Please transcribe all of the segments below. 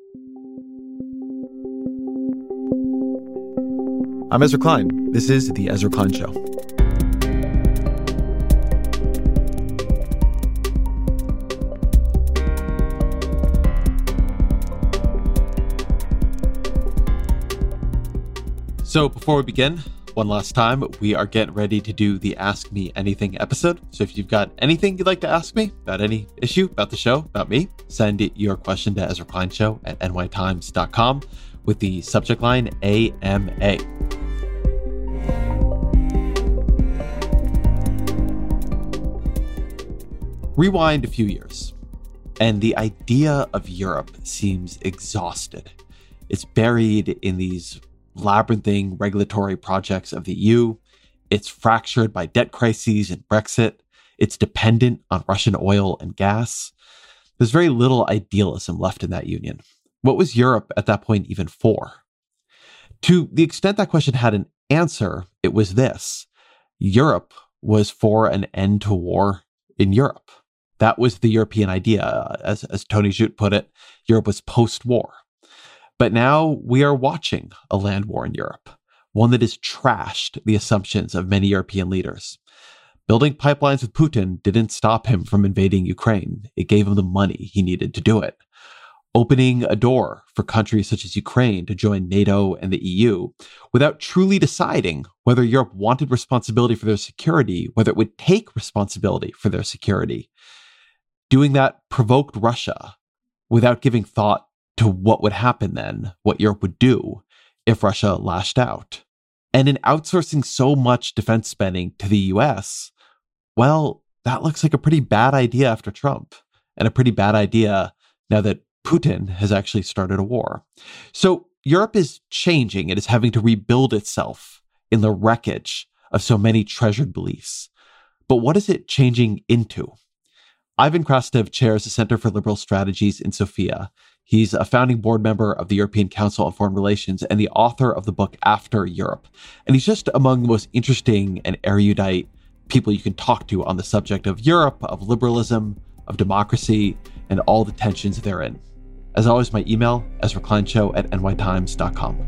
I'm Ezra Klein. This is The Ezra Klein Show. So before we begin, one last time, we are getting ready to do the Ask Me Anything episode. So if you've got anything you'd like to ask me about any issue, about the show, about me, send your question to EzraKleinShow@nytimes.com with the subject line AMA. Rewind a few years, and the idea of Europe seems exhausted. It's buried in these labyrinthine regulatory projects of the EU. It's fractured by debt crises and Brexit. It's dependent on Russian oil and gas. There's very little idealism left in that union. What was Europe at that point even for? To the extent that question had an answer, it was this: Europe was for an end to war in Europe. That was the European idea. As Tony Judt put it, Europe was post-war. But now we are watching a land war in Europe, one that has trashed the assumptions of many European leaders. Building pipelines with Putin didn't stop him from invading Ukraine. It gave him the money he needed to do it. Opening a door for countries such as Ukraine to join NATO and the EU without truly deciding whether Europe wanted responsibility for their security, whether it would take responsibility for their security. Doing that provoked Russia without giving thought to what would happen then, what Europe would do if Russia lashed out. And in outsourcing so much defense spending to the US, well, that looks like a pretty bad idea after Trump, and a pretty bad idea now that Putin has actually started a war. So Europe is changing. It is having to rebuild itself in the wreckage of so many treasured beliefs. But what is it changing into? Ivan Krastev chairs the Center for Liberal Strategies in Sofia. He's a founding board member of the European Council on Foreign Relations and the author of the book After Europe. And he's just among the most interesting and erudite people you can talk to on the subject of Europe, of liberalism, of democracy, and all the tensions therein. As always, my email, EzraKleinShow@nytimes.com.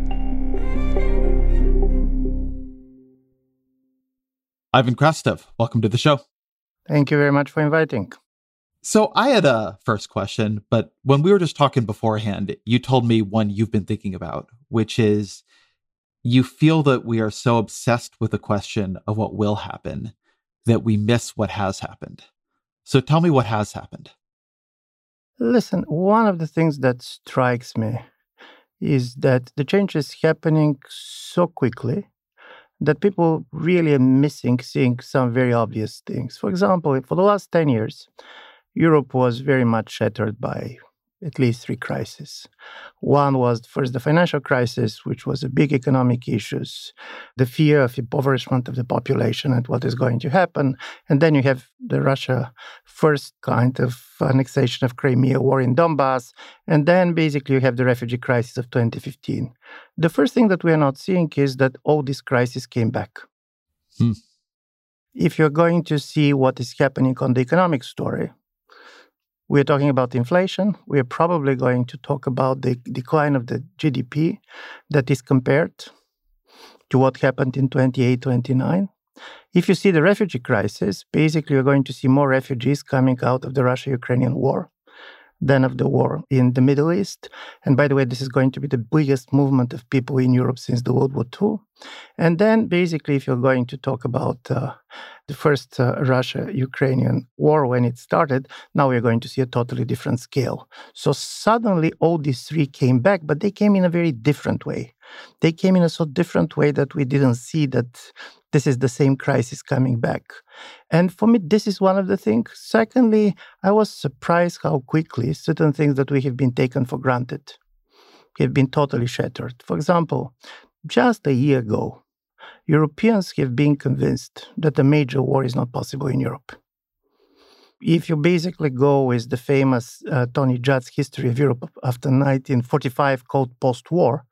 Ivan Krastev, welcome to the show. Thank you very much for inviting. So I had a first question, but when we were just talking beforehand, you told me one you've been thinking about, which is you feel that we are so obsessed with the question of what will happen that we miss what has happened. So tell me what has happened. Listen, one of the things that strikes me is that the change is happening so quickly that people really are missing seeing some very obvious things. For example, for the last 10 years, Europe was very much shattered by at least three crises. One was first the financial crisis, which was a big economic issues, the fear of impoverishment of the population and what is going to happen. And then you have the Russia first kind of annexation of Crimea, war in Donbass. And then basically you have the refugee crisis of 2015. The first thing that we are not seeing is that all these crises came back. If you're going to see what is happening on the economic story, we're talking about inflation. We're probably going to talk about the decline of the GDP that is compared to what happened in 28, 29. If you see the refugee crisis, basically you're going to see more refugees coming out of the Russia-Ukrainian war than of the war in the Middle East. And by the way, this is going to be the biggest movement of people in Europe since the World War II. And then basically, if you're going to talk about the first Russia-Ukrainian war when it started, now we're going to see a totally different scale. So suddenly all these three came back, but they came in a very different way. They came in a so different way that we didn't see that this is the same crisis coming back. And for me, this is one of the things. Secondly, I was surprised how quickly certain things that we have been taken for granted have been totally shattered. For example, just a year ago, Europeans have been convinced that a major war is not possible in Europe. If you basically go with the famous Tony Judd's History of Europe after 1945 called post-war,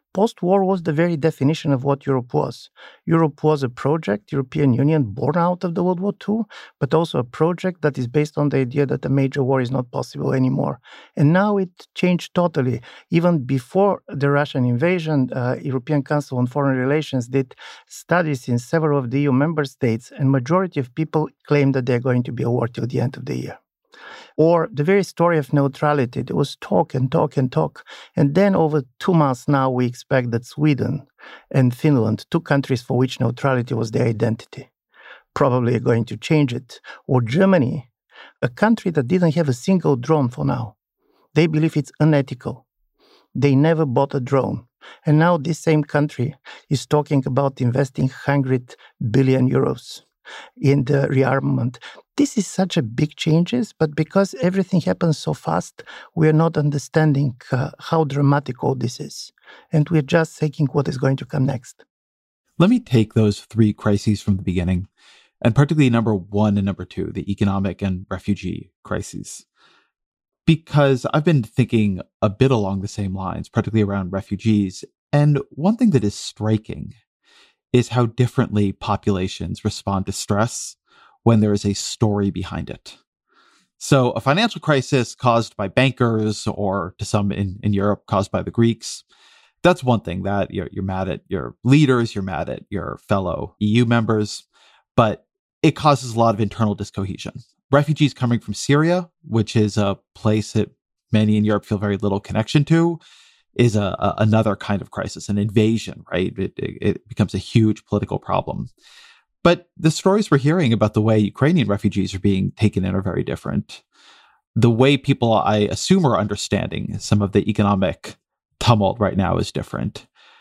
Post-war was the very definition of what Europe was. Europe was a project, European Union, born out of the World War II, but also a project that is based on the idea that a major war is not possible anymore. And now it changed totally. Even before the Russian invasion, European Council on Foreign Relations did studies in several of the EU member states, and majority of people claim that they're going to be a war till the end of the year. Or the very story of neutrality. There was talk and talk and talk. And then over 2 months now, we expect that Sweden and Finland, two countries for which neutrality was their identity, probably are going to change it. Or Germany, a country that didn't have a single drone for now. They believe it's unethical. They never bought a drone. And now this same country is talking about investing 100 billion euros in the rearmament. This is such a big changes, but because everything happens so fast, we are not understanding how dramatic all this is. And we're just thinking what is going to come next. Let me take those three crises from the beginning, and particularly number 1 and number 2, the economic and refugee crises. Because I've been thinking a bit along the same lines, particularly around refugees. And one thing that is striking is how differently populations respond to stress when there is a story behind it. So a financial crisis caused by bankers, or to some in Europe, caused by the Greeks, that's one thing that you're mad at your leaders, you're mad at your fellow EU members, but it causes a lot of internal discohesion. Refugees coming from Syria, which is a place that many in Europe feel very little connection to, is another kind of crisis, an invasion, right? It becomes a huge political problem. But the stories we're hearing about the way Ukrainian refugees are being taken in are very different. The way people, I assume, are understanding some of the economic tumult right now is different.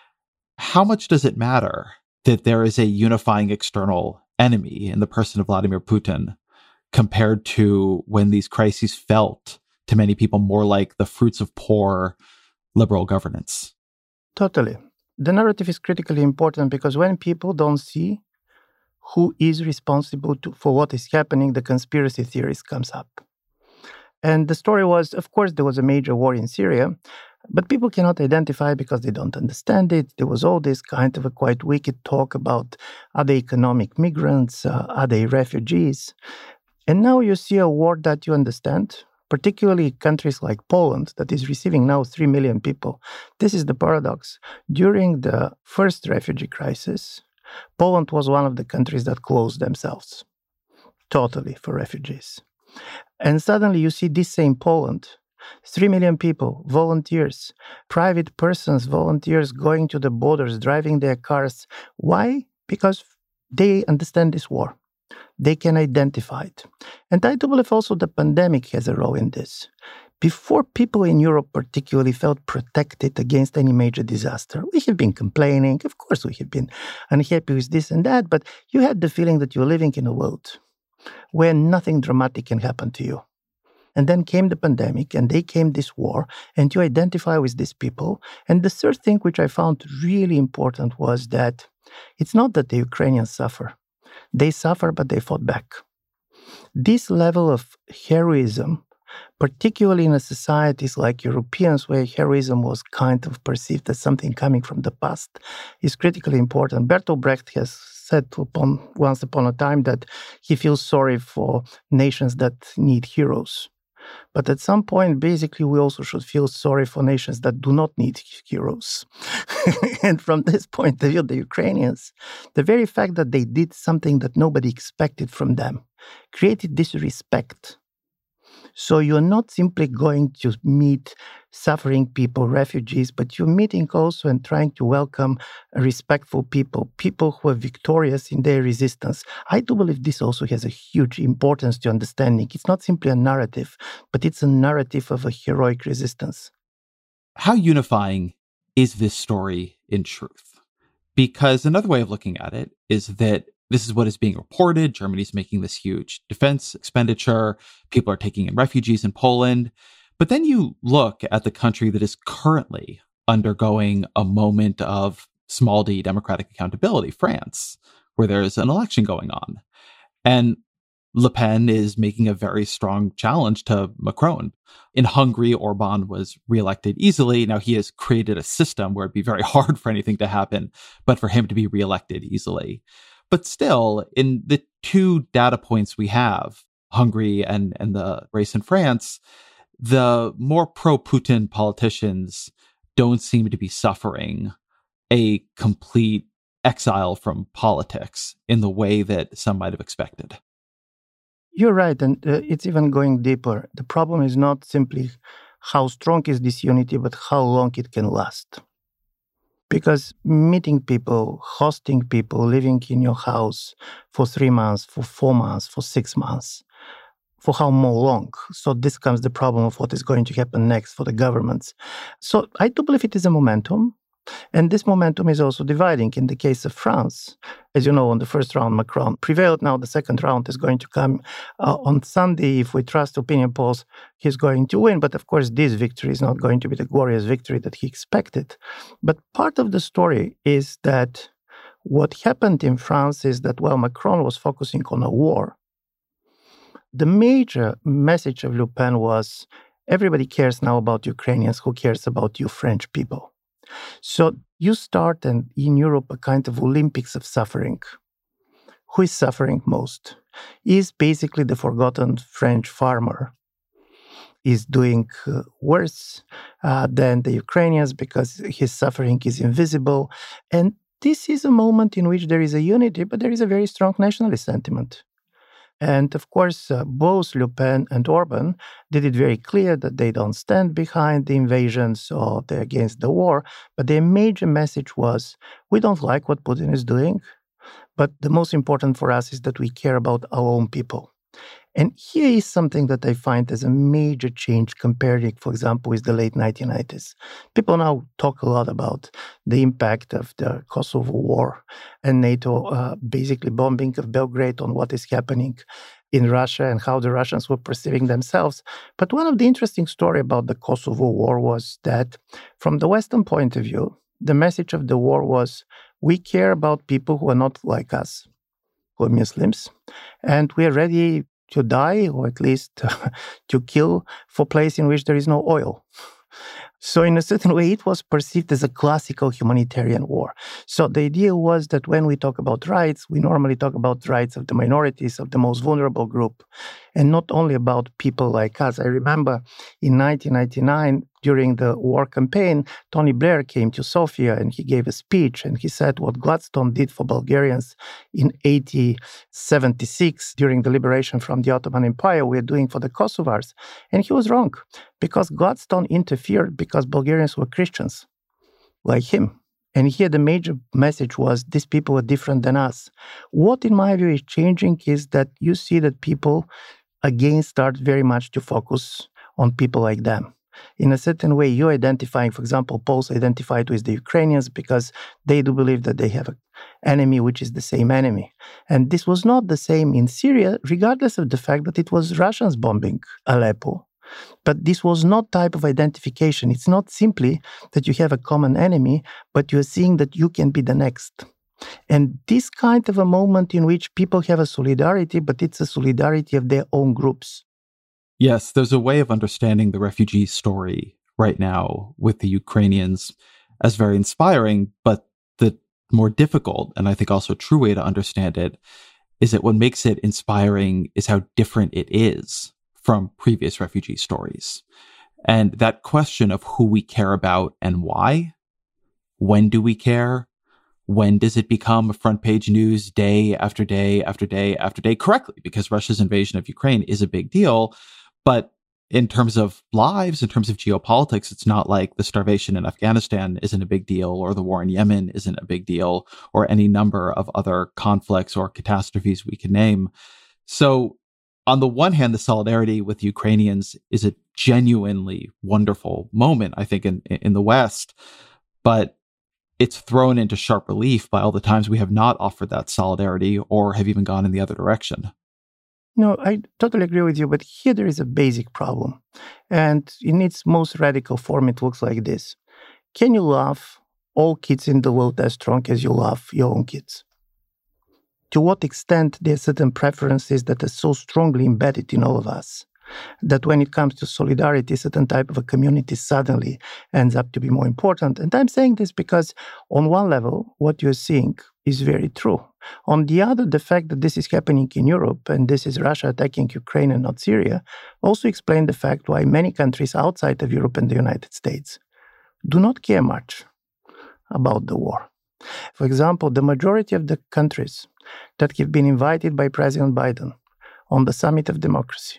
How much does it matter that there is a unifying external enemy in the person of Vladimir Putin compared to when these crises felt to many people more like the fruits of poor liberal governance? Totally. The narrative is critically important because when people don't see who is responsible for what is happening, the conspiracy theories comes up. And the story was, of course, there was a major war in Syria, but people cannot identify because they don't understand it. There was all this kind of a quite wicked talk about, are they economic migrants? Are they refugees? And now you see a war that you understand, particularly countries like Poland, that is receiving now 3 million people. This is the paradox. During the first refugee crisis, Poland was one of the countries that closed themselves totally for refugees. And suddenly you see this same Poland, 3 million people, volunteers, private persons, volunteers going to the borders, driving their cars. Why? Because they understand this war. They can identify it. And I do believe also the pandemic has a role in this. Before, people in Europe particularly felt protected against any major disaster. We have been complaining. Of course, we have been unhappy with this and that, but you had the feeling that you're living in a world where nothing dramatic can happen to you. And then came the pandemic, and they came this war, and you identify with these people. And the third thing, which I found really important, was that it's not that the Ukrainians suffer. They suffer, but they fought back. This level of heroism, particularly in societies like Europeans, where heroism was kind of perceived as something coming from the past, is critically important. Bertolt Brecht has said once upon a time that he feels sorry for nations that need heroes. But at some point, basically, we also should feel sorry for nations that do not need heroes. And from this point of view, the Ukrainians, the very fact that they did something that nobody expected from them, created this respect. So you're not simply going to meet suffering people, refugees, but you're meeting also and trying to welcome respectful people, people who are victorious in their resistance. I do believe this also has a huge importance to understanding. It's not simply a narrative, but it's a narrative of a heroic resistance. How unifying is this story in truth? Because another way of looking at it is that this is what is being reported. Germany's making this huge defense expenditure. People are taking in refugees in Poland. But then you look at the country that is currently undergoing a moment of small d democratic accountability, France, where there's an election going on. And Le Pen is making a very strong challenge to Macron. In Hungary, Orban was reelected easily. Now, he has created a system where it'd be very hard for anything to happen, but for him to be reelected easily. But still, in the two data points we have, Hungary and the race in France, the more pro-Putin politicians don't seem to be suffering a complete exile from politics in the way that some might have expected. You're right, and it's even going deeper. The problem is not simply how strong is this unity, but how long it can last. Because meeting people, hosting people, living in your house for 3 months, for 4 months, for 6 months, for how more long? So this comes the problem of what is going to happen next for the governments. So I do believe it is a momentum. And this momentum is also dividing. In the case of France, as you know, on the first round, Macron prevailed. Now the second round is going to come on Sunday. If we trust opinion polls, he's going to win. But of course, this victory is not going to be the glorious victory that he expected. But part of the story is that what happened in France is that while Macron was focusing on a war, the major message of Le Pen was, everybody cares now about Ukrainians. Who cares about you French people? So you start in Europe a kind of Olympics of suffering. Who is suffering most? Is basically the forgotten French farmer. Is doing worse than the Ukrainians because his suffering is invisible. And this is a moment in which there is a unity, but there is a very strong nationalist sentiment. And of course, both Le Pen and Orban did it very clear that they don't stand behind the invasions or they're against the war. But their major message was, we don't like what Putin is doing, but the most important for us is that we care about our own people. And here is something that I find as a major change comparing, for example, with the late 1990s. People now talk a lot about the impact of the Kosovo war and NATO basically bombing of Belgrade on what is happening in Russia and how the Russians were perceiving themselves. But one of the interesting stories about the Kosovo war was that from the Western point of view, the message of the war was, we care about people who are not like us, who are Muslims, and we are ready to die, or at least to kill, for a place in which there is no oil. So in a certain way, it was perceived as a classical humanitarian war. So the idea was that when we talk about rights, we normally talk about rights of the minorities, of the most vulnerable group, and not only about people like us. I remember in 1999, during the war campaign, Tony Blair came to Sofia and he gave a speech and he said what Gladstone did for Bulgarians in 1876 during the liberation from the Ottoman Empire, we are doing for the Kosovars. And he was wrong because Gladstone interfered because Bulgarians were Christians like him. And here the major message was these people are different than us. What in my view is changing is that you see that people again start very much to focus on people like them. In a certain way, you're identifying, for example, Poles identified with the Ukrainians because they do believe that they have an enemy which is the same enemy. And this was not the same in Syria, regardless of the fact that it was Russians bombing Aleppo. But this was not type of identification. It's not simply that you have a common enemy, but you're seeing that you can be the next. And this kind of a moment in which people have a solidarity, but it's a solidarity of their own groups. Yes, there's a way of understanding the refugee story right now with the Ukrainians as very inspiring, but the more difficult, and I think also true way to understand it, is that what makes it inspiring is how different it is from previous refugee stories. And that question of who we care about and why, when do we care, when does it become front page news day after day after day after day, correctly, because Russia's invasion of Ukraine is a big deal. But in terms of lives, in terms of geopolitics, it's not like the starvation in Afghanistan isn't a big deal, or the war in Yemen isn't a big deal, or any number of other conflicts or catastrophes we can name. So on the one hand, the solidarity with Ukrainians is a genuinely wonderful moment, I think, in the West. But it's thrown into sharp relief by all the times we have not offered that solidarity or have even gone in the other direction. No, I totally agree with you, but here there is a basic problem. And in its most radical form, it looks like this. Can you love all kids in the world as strong as you love your own kids? to what extent there are certain preferences that are so strongly embedded in all of us that when it comes to solidarity, a certain type of a community suddenly ends up to be more important. And I'm saying this because on one level, what you're seeing is very true. On the other, the fact that this is happening in Europe and this is Russia attacking Ukraine and not Syria also explains the fact why many countries outside of Europe and the United States do not care much about the war. For example, the majority of the countries that have been invited by President Biden on the Summit of Democracy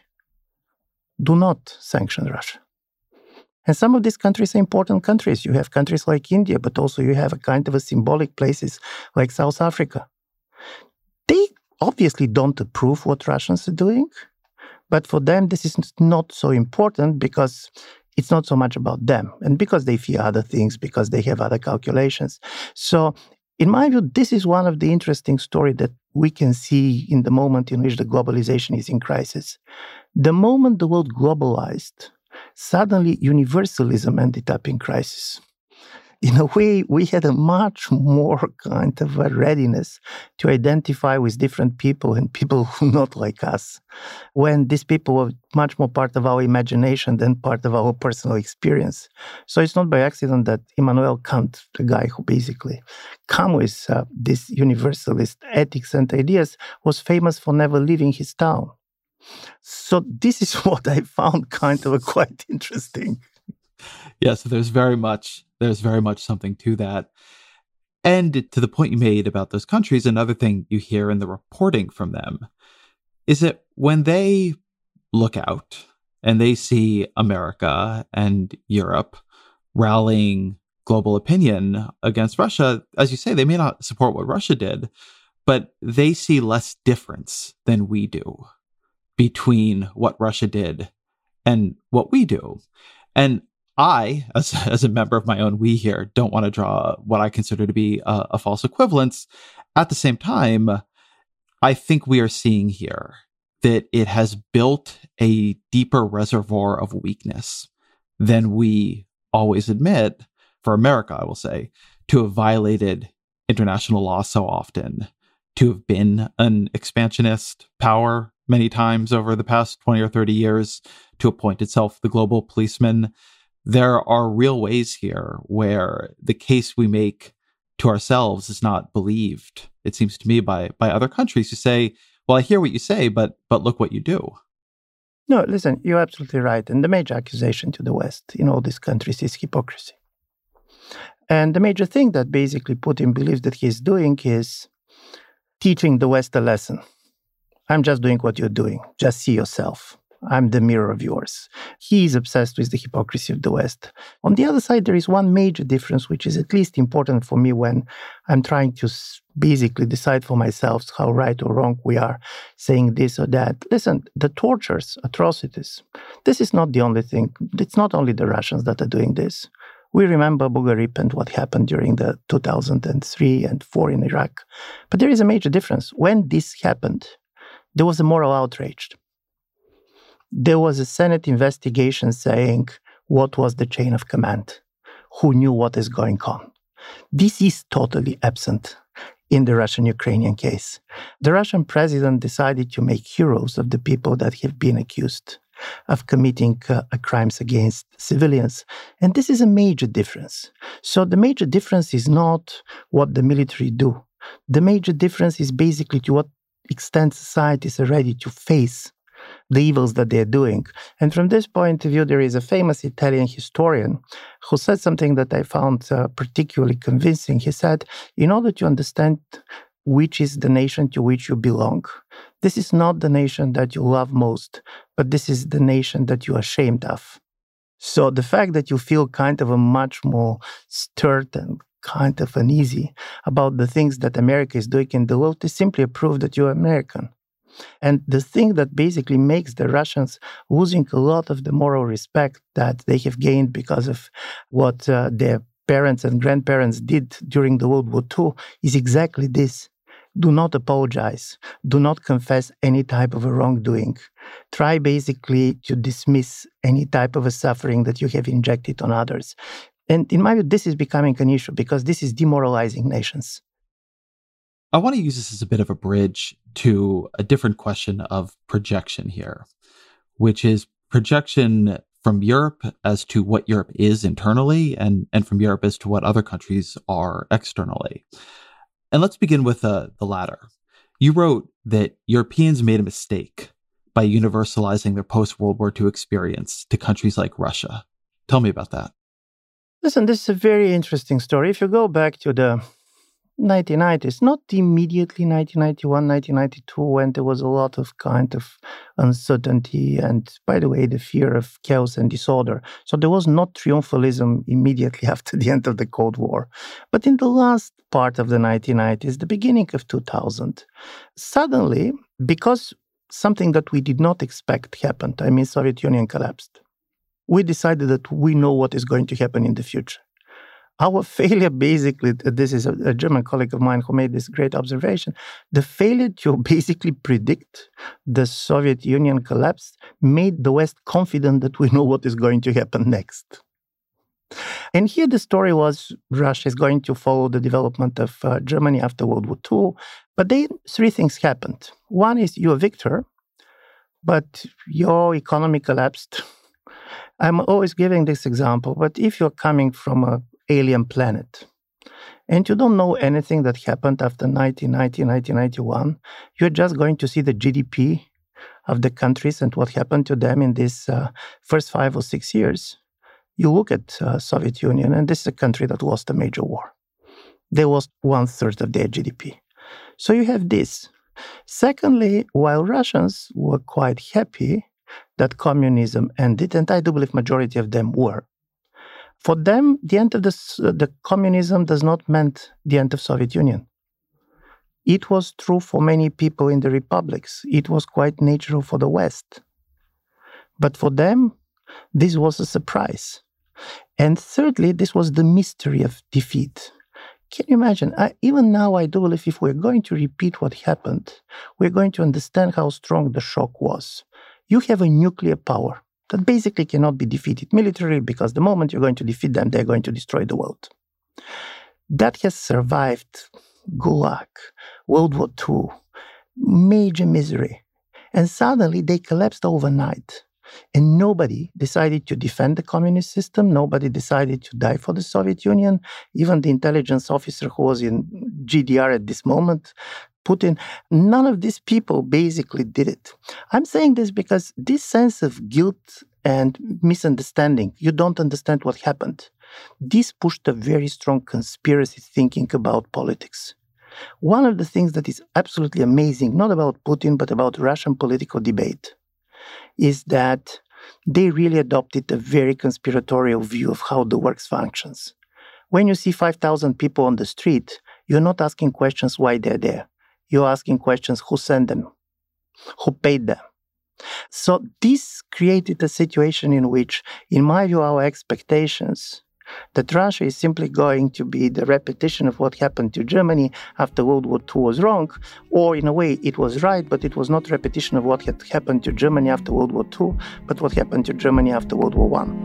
do not sanction Russia. And some of these countries are important countries. You have countries like India, but also you have a kind of a symbolic places like South Africa. They obviously don't approve what Russians are doing, but for them this is not so important because it's not so much about them and because they fear other things, because they have other calculations. So in my view, this is one of the interesting stories that we can see in the moment in which the globalization is in crisis. The moment the world globalized, suddenly universalism ended up in crisis. In a way, we had a much more kind of a readiness to identify with different people and people who not like us, when these people were much more part of our imagination than part of our personal experience. So it's not by accident that Immanuel Kant, the guy who basically came with these universalist ethics and ideas, was famous for never leaving his town. So this is what I found kind of quite interesting. Yeah, so there's very much something to that. And to the point you made about those countries, another thing you hear in the reporting from them is that when they look out and they see America and Europe rallying global opinion against Russia, as you say, they may not support what Russia did, but they see less difference than we do between what Russia did and what we do. And I, as a member of my own we here, don't want to draw what I consider to be a false equivalence. At the same time, I think we are seeing here that it has built a deeper reservoir of weakness than we always admit, for America, I will say, to have violated international law so often, to have been an expansionist power many times over the past 20 or 30 years, to appoint itself the global policeman. There are real ways here where the case we make to ourselves is not believed, it seems to me, by other countries who say, well, I hear what you say, but look what you do. No, listen, you're absolutely right. And the major accusation to the West in all these countries is hypocrisy. And the major thing that basically Putin believes that he's doing is teaching the West a lesson. I'm just doing what you're doing. Just see yourself. I'm the mirror of yours. He is obsessed with the hypocrisy of the West. On the other side, there is one major difference, which is at least important for me when I'm trying to basically decide for myself how right or wrong we are saying this or that. Listen, the tortures, atrocities, this is not the only thing. It's not only the Russians that are doing this. We remember Bugarip and what happened during the 2003 and 4 in Iraq. But there is a major difference. When this happened, there was a moral outrage. There was a Senate investigation saying what was the chain of command, who knew what is going on. This is totally absent in the Russian-Ukrainian case. The Russian president decided to make heroes of the people that have been accused of committing crimes against civilians. And this is a major difference. So the major difference is not what the military do. The major difference is basically to what extent societies are ready to face the evils that they're doing. And from this point of view, there is a famous Italian historian who said something that I found particularly convincing. He said, in order to understand which is the nation to which you belong, this is not the nation that you love most, but this is the nation that you're ashamed of. So the fact that you feel kind of a much more stirred and kind of uneasy about the things that America is doing in the world is simply a proof that you're American. And the thing that basically makes the Russians losing a lot of the moral respect that they have gained because of what their parents and grandparents did during the World War II is exactly this. Do not apologize. Do not confess any type of a wrongdoing. Try basically to dismiss any type of a suffering that you have injected on others. And in my view, this is becoming an issue because this is demoralizing nations. I want to use this as a bit of a bridge to a different question of projection here, which is projection from Europe as to what Europe is internally and from Europe as to what other countries are externally. And let's begin with the latter. You wrote that Europeans made a mistake by universalizing their post-World War II experience to countries like Russia. Tell me about that. Listen, this is a very interesting story. If you go back to the 1990s, not immediately 1991, 1992, when there was a lot of kind of uncertainty and, by the way, the fear of chaos and disorder. So there was not triumphalism immediately after the end of the Cold War. But in the last part of the 1990s, the beginning of 2000, suddenly, because something that we did not expect happened, I mean, Soviet Union collapsed, we decided that we know what is going to happen in the future. Our failure, basically, this is a German colleague of mine who made this great observation, the failure to basically predict the Soviet Union collapse made the West confident that we know what is going to happen next. And here the story was Russia is going to follow the development of Germany after World War II. But then three things happened. One is you're a victor, but your economy collapsed. I'm always giving this example, but if you're coming from an alien planet and you don't know anything that happened after 1990, 1991, you're just going to see the GDP of the countries and what happened to them in these first 5 or 6 years. You look at Soviet Union, and this is a country that lost a major war. They lost 1/3 of their GDP. So you have this. Secondly, while Russians were quite happy that communism ended, and I do believe majority of them were, for them, the end of the communism does not mean the end of Soviet Union. It was true for many people in the republics. It was quite natural for the West. But for them, this was a surprise. And thirdly, this was the mystery of defeat. Can you imagine? Even now, I do believe if we're going to repeat what happened, we're going to understand how strong the shock was. You have a nuclear power that basically cannot be defeated militarily because the moment you're going to defeat them, they're going to destroy the world. That has survived Gulag, World War II, major misery. And suddenly they collapsed overnight. And nobody decided to defend the communist system. Nobody decided to die for the Soviet Union. Even the intelligence officer who was in GDR at this moment, Putin, none of these people basically did it. I'm saying this because this sense of guilt and misunderstanding, you don't understand what happened, this pushed a very strong conspiracy thinking about politics. One of the things that is absolutely amazing, not about Putin, but about Russian political debate, is that they really adopted a very conspiratorial view of how the works functions. When you see 5,000 people on the street, you're not asking questions why they're there. You're asking questions who sent them, who paid them. So this created a situation in which, in my view, our expectations that Russia is simply going to be the repetition of what happened to Germany after World War II was wrong, or in a way it was right, but it was not repetition of what had happened to Germany after World War II, but what happened to Germany after World War I.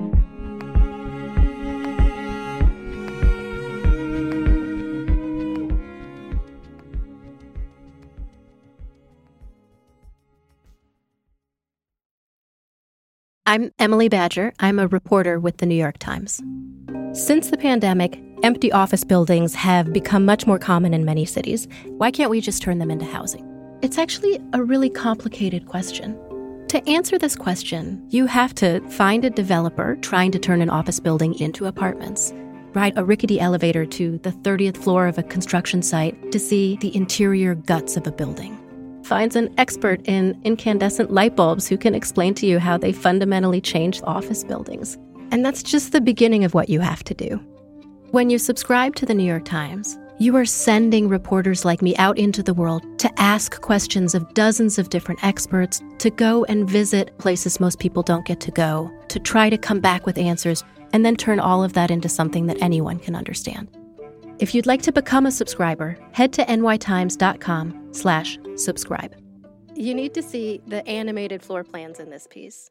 I'm Emily Badger. I'm a reporter with The New York Times. Since the pandemic, empty office buildings have become much more common in many cities. Why can't we just turn them into housing? It's actually a really complicated question. To answer this question, you have to find a developer trying to turn an office building into apartments, ride a rickety elevator to the 30th floor of a construction site to see the interior guts of a building, finds an expert in incandescent light bulbs who can explain to you how they fundamentally change office buildings. And that's just the beginning of what you have to do. When you subscribe to The New York Times, you are sending reporters like me out into the world to ask questions of dozens of different experts, to go and visit places most people don't get to go, to try to come back with answers, and then turn all of that into something that anyone can understand. If you'd like to become a subscriber, head to nytimes.com/subscribe. You need to see the animated floor plans in this piece.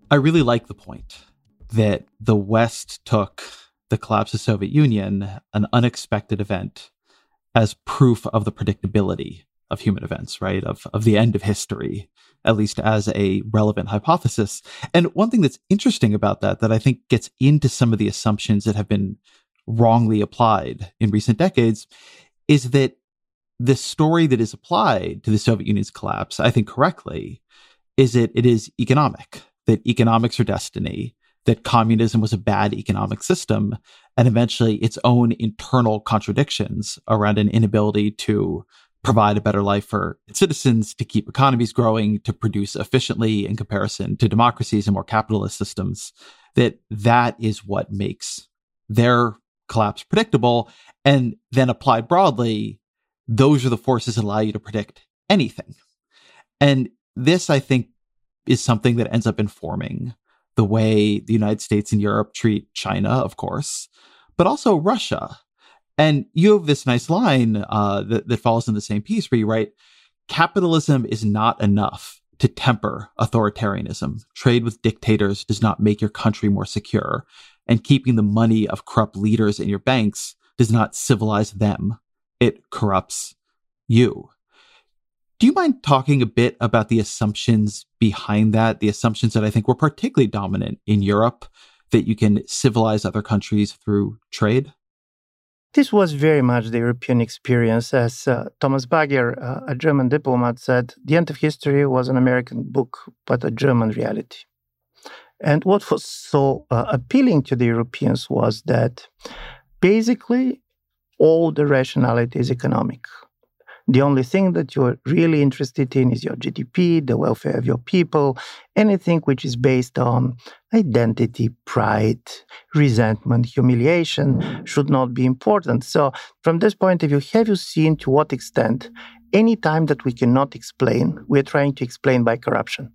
I really like the point that the West took the collapse of the Soviet Union, an unexpected event, as proof of the predictability of human events, right? Of the end of history, at least as a relevant hypothesis. And one thing that's interesting about that I think gets into some of the assumptions that have been wrongly applied in recent decades, is that the story that is applied to the Soviet Union's collapse, I think correctly, is that it is economic, that economics are destiny, that communism was a bad economic system, and eventually its own internal contradictions around an inability to provide a better life for its citizens, to keep economies growing, to produce efficiently in comparison to democracies and more capitalist systems, that is what makes their collapse predictable. And then applied broadly, those are the forces that allow you to predict anything. And this, I think, is something that ends up informing the way the United States and Europe treat China, of course, but also Russia. And you have this nice line that falls in the same piece where you write, capitalism is not enough to temper authoritarianism. Trade with dictators does not make your country more secure. And keeping the money of corrupt leaders in your banks does not civilize them. It corrupts you. Do you mind talking a bit about the assumptions behind that, the assumptions that I think were particularly dominant in Europe, that you can civilize other countries through trade? This was very much the European experience. As Thomas Bagger, a German diplomat, said, the end of history was an American book, but a German reality. And what was so appealing to the Europeans was that basically all the rationality is economic. The only thing that you're really interested in is your GDP, the welfare of your people, anything which is based on identity, pride, resentment, humiliation should not be important. So from this point of view, have you seen to what extent any time that we cannot explain, we're trying to explain by corruption?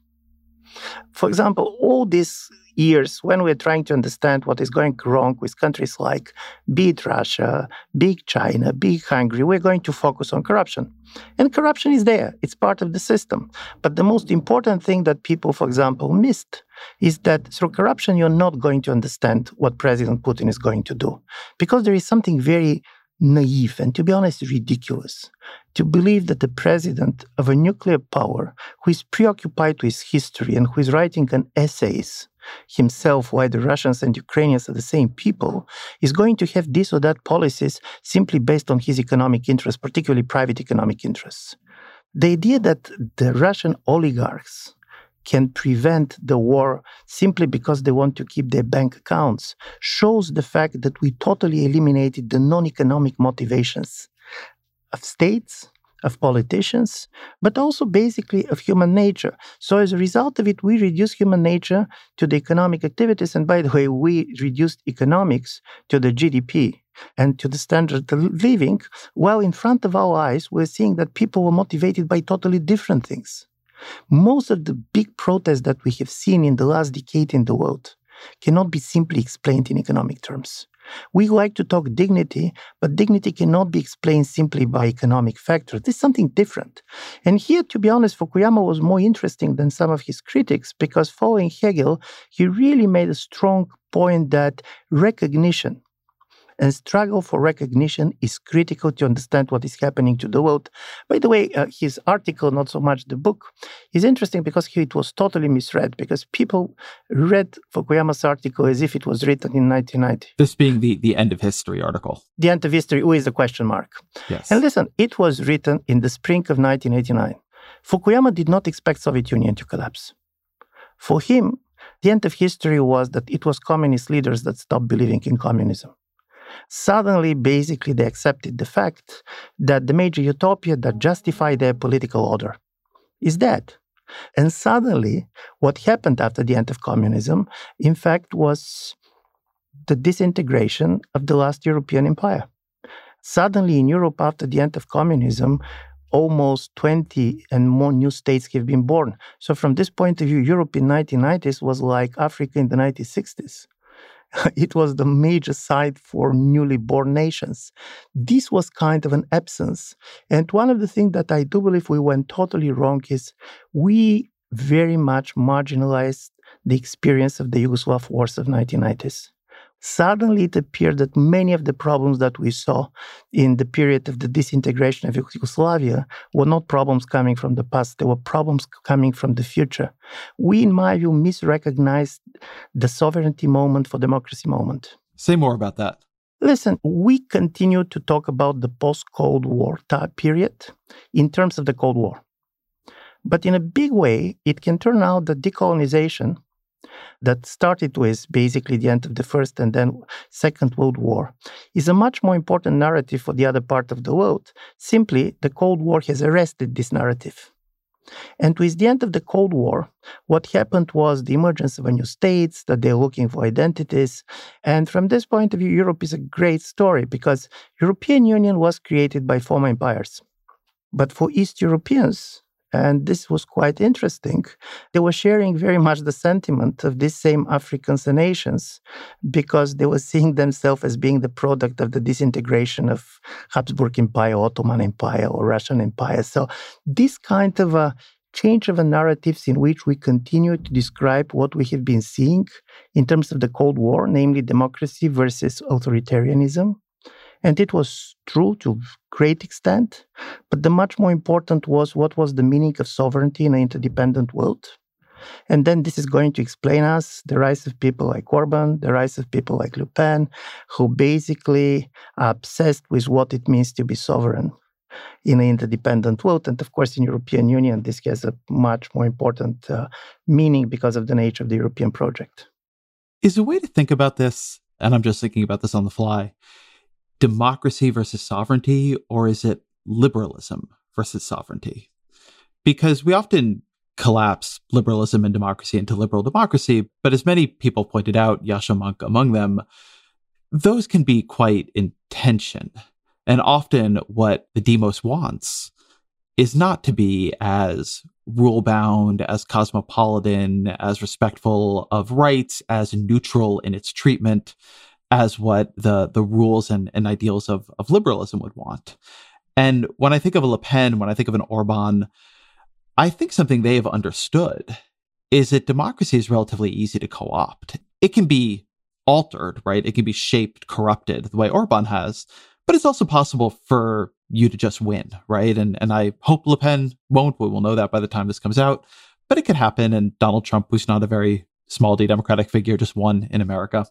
For example, all these years when we're trying to understand what is going wrong with countries like big Russia, big China, big Hungary, we're going to focus on corruption. And corruption is there. It's part of the system. But the most important thing that people, for example, missed is that through corruption, you're not going to understand what President Putin is going to do. Because there is something very naive and, to be honest, ridiculous to believe that the president of a nuclear power who is preoccupied with history and who is writing an essays himself why the Russians and Ukrainians are the same people is going to have this or that policies simply based on his economic interests, particularly private economic interests. The idea that the Russian oligarchs can prevent the war simply because they want to keep their bank accounts shows the fact that we totally eliminated the non-economic motivations of states, of politicians, but also basically of human nature. So as a result of it, we reduce human nature to the economic activities. And by the way, we reduced economics to the GDP and to the standard of living, while in front of our eyes, we're seeing that people were motivated by totally different things. Most of the big protests that we have seen in the last decade in the world cannot be simply explained in economic terms. We like to talk dignity, but dignity cannot be explained simply by economic factors. This is something different. And here, to be honest, Fukuyama was more interesting than some of his critics because following Hegel, he really made a strong point that recognition and struggle for recognition is critical to understand what is happening to the world. By the way, his article, not so much the book, is interesting because it was totally misread, because people read Fukuyama's article as if it was written in 1990. This being the end of history article. The end of history, with a question mark. Yes. And listen, it was written in the spring of 1989. Fukuyama did not expect Soviet Union to collapse. For him, the end of history was that it was communist leaders that stopped believing in communism. Suddenly, basically, they accepted the fact that the major utopia that justified their political order is dead. And suddenly, what happened after the end of communism, in fact, was the disintegration of the last European empire. Suddenly, in Europe, after the end of communism, almost 20 and more new states have been born. So from this point of view, Europe in the 1990s was like Africa in the 1960s. It was the major site for newly born nations. This was kind of an absence. And one of the things that I do believe we went totally wrong is we very much marginalized the experience of the Yugoslav wars of 1990s. Suddenly, it appeared that many of the problems that we saw in the period of the disintegration of Yugoslavia were not problems coming from the past, they were problems coming from the future. We, in my view, misrecognized the sovereignty moment for democracy moment. Say more about that. Listen, we continue to talk about the post-Cold War period in terms of the Cold War. But in a big way, it can turn out that decolonization that started with basically the end of the First and then Second World War is a much more important narrative for the other part of the world. Simply, the Cold War has arrested this narrative. And with the end of the Cold War, what happened was the emergence of new states, that they're looking for identities. And from this point of view, Europe is a great story because European Union was created by former empires. But for East Europeans, and this was quite interesting, they were sharing very much the sentiment of these same Africans and nations because they were seeing themselves as being the product of the disintegration of Habsburg Empire, Ottoman Empire, or Russian Empire. So this kind of a change of narratives in which we continue to describe what we have been seeing in terms of the Cold War, namely democracy versus authoritarianism. And it was true to a great extent, but the much more important was what was the meaning of sovereignty in an interdependent world. And then this is going to explain us the rise of people like Orban, the rise of people like Le Pen, who basically are obsessed with what it means to be sovereign in an interdependent world. And of course, in European Union, this has a much more important meaning because of the nature of the European project. Is a way to think about this, and I'm just thinking about this on the fly, democracy versus sovereignty, or is it liberalism versus sovereignty? Because we often collapse liberalism and democracy into liberal democracy, but as many people pointed out, Yascha Mounk among them, those can be quite in tension. And often what the demos wants is not to be as rule-bound, as cosmopolitan, as respectful of rights, as neutral in its treatment, as what the rules and ideals of liberalism would want. And when I think of a Le Pen, when I think of an Orban, I think something they have understood is that democracy is relatively easy to co-opt. It can be altered, right? It can be shaped, corrupted the way Orban has, but it's also possible for you to just win, right? And I hope Le Pen won't. We will know that by the time this comes out, but it could happen. And Donald Trump, who's not a very small d democratic figure, just won in America.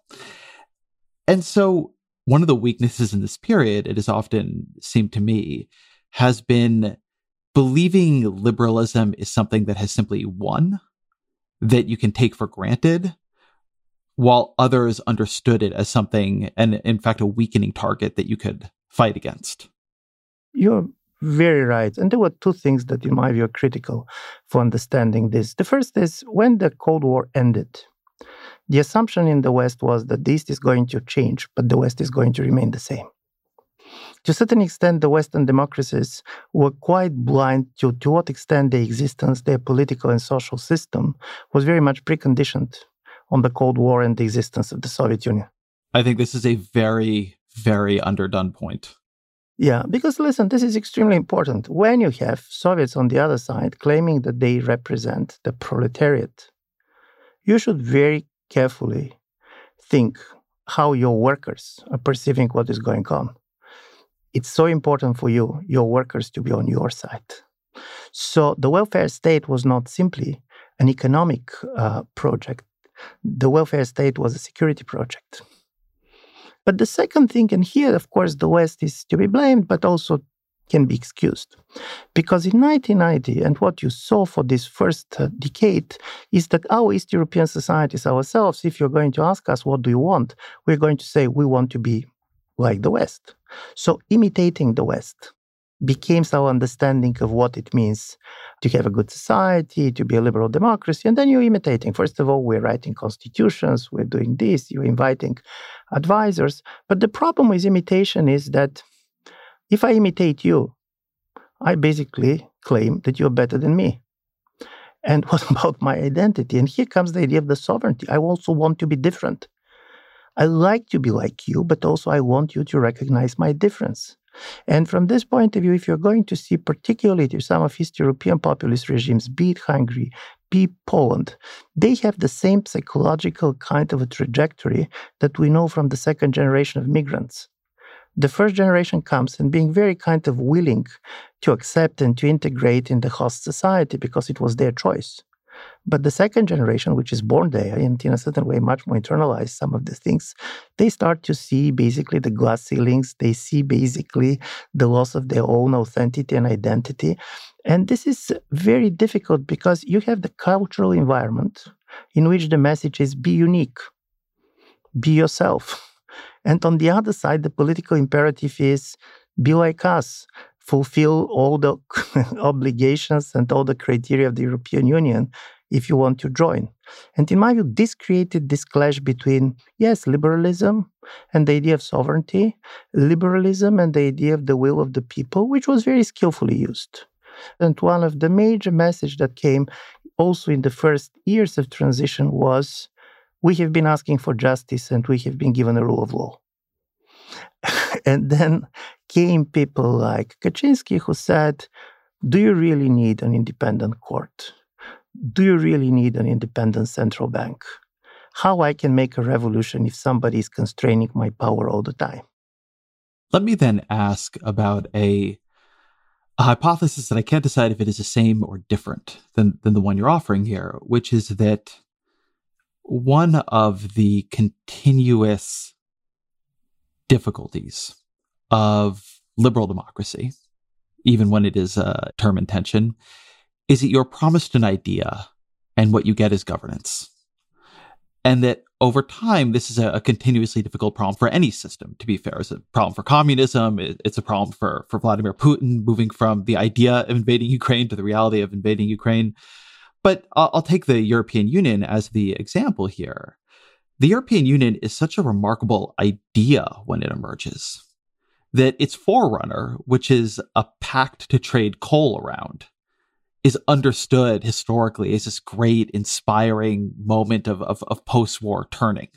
And so one of the weaknesses in this period, it has often seemed to me, has been believing liberalism is something that has simply won, that you can take for granted, while others understood it as something, and in fact, a weakening target that you could fight against. You're very right. And there were two things that, in my view, are critical for understanding this. The first is when the Cold War ended, the assumption in the West was that the East is going to change, but the West is going to remain the same. To a certain extent, the Western democracies were quite blind to what extent their existence, their political and social system, was very much preconditioned on the Cold War and the existence of the Soviet Union. I think this is a very, very underdone point. Yeah, because listen, this is extremely important. When you have Soviets on the other side claiming that they represent the proletariat, you should very carefully think how your workers are perceiving what is going on. It's so important for you, your workers, to be on your side. So the welfare state was not simply an economic project. The welfare state was a security project. But the second thing, and here, of course, the West is to be blamed, but also can be excused. Because in 1990, and what you saw for this first decade, is that our East European societies ourselves, if you're going to ask us, what do you want? We're going to say, we want to be like the West. So imitating the West became our understanding of what it means to have a good society, to be a liberal democracy. And then you're imitating. First of all, we're writing constitutions, we're doing this, you're inviting advisors. But the problem with imitation is that if I imitate you, I basically claim that you're better than me. And what about my identity? And here comes the idea of the sovereignty. I also want to be different. I like to be like you, but also I want you to recognize my difference. And from this point of view, if you're going to see particularly to some of East European populist regimes, be it Hungary, be Poland. They have the same psychological kind of a trajectory that we know from the second generation of migrants. The first generation comes and being very kind of willing to accept and to integrate in the host society because it was their choice. But the second generation, which is born there and in a certain way much more internalized some of the things, they start to see basically the glass ceilings. They see basically the loss of their own authenticity and identity. And this is very difficult because you have the cultural environment in which the message is be unique, be yourself. And on the other side, the political imperative is be like us, fulfill all the obligations and all the criteria of the European Union if you want to join. And in my view, this created this clash between, yes, liberalism and the idea of sovereignty, liberalism and the idea of the will of the people, which was very skillfully used. And one of the major messages that came also in the first years of transition was, we have been asking for justice and we have been given a rule of law. And then came people like Kaczynski who said, do you really need an independent court? Do you really need an independent central bank? How I can make a revolution if somebody is constraining my power all the time? Let me then ask about a hypothesis that I can't decide if it is the same or different than the one you're offering here, which is that one of the continuous difficulties of liberal democracy, even when it is a term in tension, is that you're promised an idea and what you get is governance. And that over time, this is a continuously difficult problem for any system, to be fair. It's a problem for communism. It's a problem for Vladimir Putin, moving from the idea of invading Ukraine to the reality of invading Ukraine. But I'll take the European Union as the example here. The European Union is such a remarkable idea when it emerges that its forerunner, which is a pact to trade coal around, is understood historically as this great, inspiring moment of post-war turning.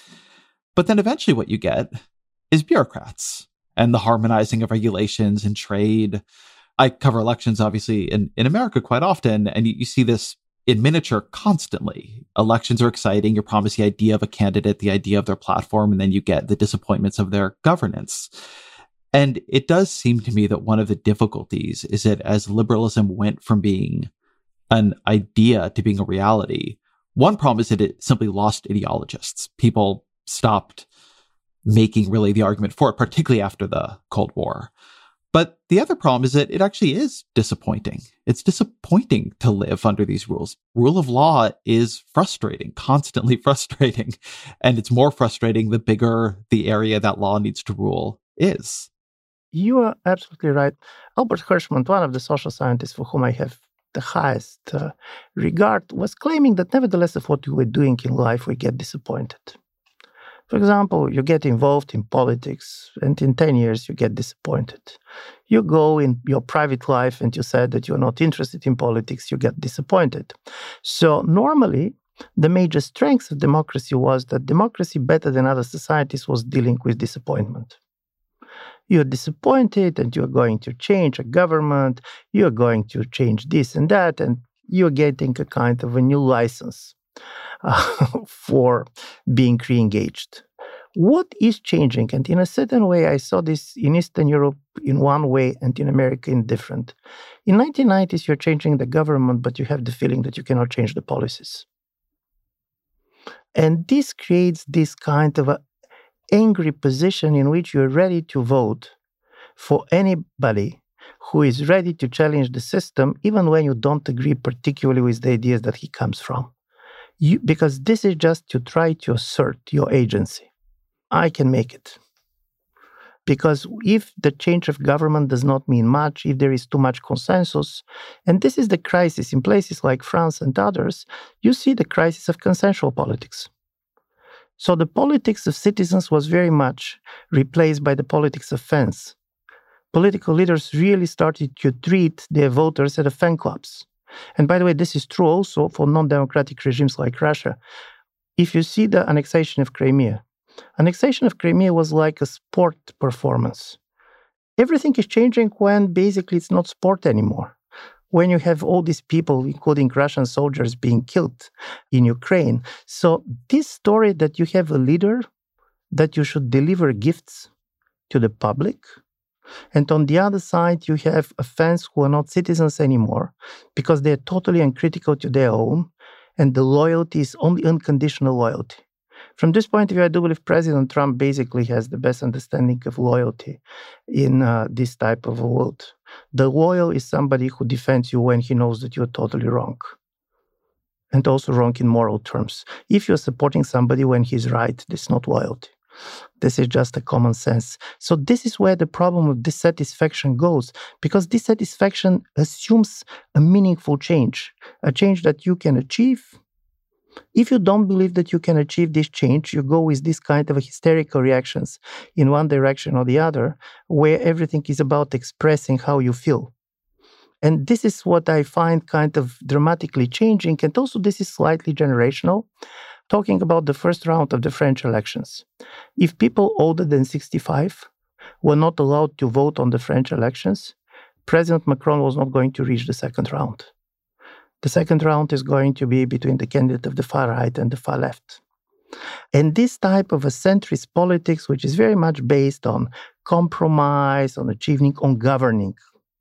But then eventually what you get is bureaucrats and the harmonizing of regulations and trade. I cover elections, obviously, in America quite often, and you see this in miniature constantly. Elections are exciting. You're promised the idea of a candidate, the idea of their platform, and then you get the disappointments of their governance. And it does seem to me that one of the difficulties is that as liberalism went from being an idea to being a reality, one problem is that it simply lost ideologists. People stopped making really the argument for it, particularly after the Cold War. But the other problem is that it actually is disappointing. It's disappointing to live under these rules. Rule of law is frustrating, constantly frustrating. And it's more frustrating the bigger the area that law needs to rule is. You are absolutely right. Albert Hirschman, one of the social scientists for whom I have the highest regard, was claiming that nevertheless of what we were doing in life, we get disappointed. For example, you get involved in politics, and in 10 years, you get disappointed. You go in your private life and you said that you're not interested in politics, you get disappointed. So normally, the major strength of democracy was that democracy, better than other societies, was dealing with disappointment. You're disappointed and you're going to change a government, you're going to change this and that, and you're getting a kind of a new license for being re-engaged. What is changing? And in a certain way, I saw this in Eastern Europe in one way and in America in different. In 1990s, you're changing the government, but you have the feeling that you cannot change the policies. And this creates this kind of a angry position in which you're ready to vote for anybody who is ready to challenge the system, even when you don't agree particularly with the ideas that he comes from. Because this is just to try to assert your agency. I can make it. Because if the change of government does not mean much, if there is too much consensus, and this is the crisis in places like France and others, you see the crisis of consensual politics. So the politics of citizens was very much replaced by the politics of fans. Political leaders really started to treat their voters as fan clubs. And by the way, this is true also for non-democratic regimes like Russia. If you see the annexation of Crimea was like a sport performance. Everything is changing when basically it's not sport anymore. when you have all these people, including Russian soldiers, being killed in Ukraine. So this story that you have a leader that you should deliver gifts to the public, and on the other side, you have fans who are not citizens anymore because they're totally uncritical to their own, and the loyalty is only unconditional loyalty. From this point of view, I do believe President Trump basically has the best understanding of loyalty in this type of a world. The loyal is somebody who defends you when he knows that you're totally wrong, and also wrong in moral terms. If you're supporting somebody when he's right, this is not loyalty. This is just a common sense. So this is where the problem of dissatisfaction goes, because dissatisfaction assumes a meaningful change, a change that you can achieve. If you don't believe that you can achieve this change, you go with this kind of hysterical reactions in one direction or the other, where everything is about expressing how you feel. And this is what I find kind of dramatically changing. And also this is slightly generational. Talking about the first round of the French elections. If people older than 65 were not allowed to vote on the French elections, President Macron was not going to reach the second round. The second round is going to be between the candidate of the far right and the far left. And this type of a centrist politics, which is very much based on compromise, on achieving, on governing,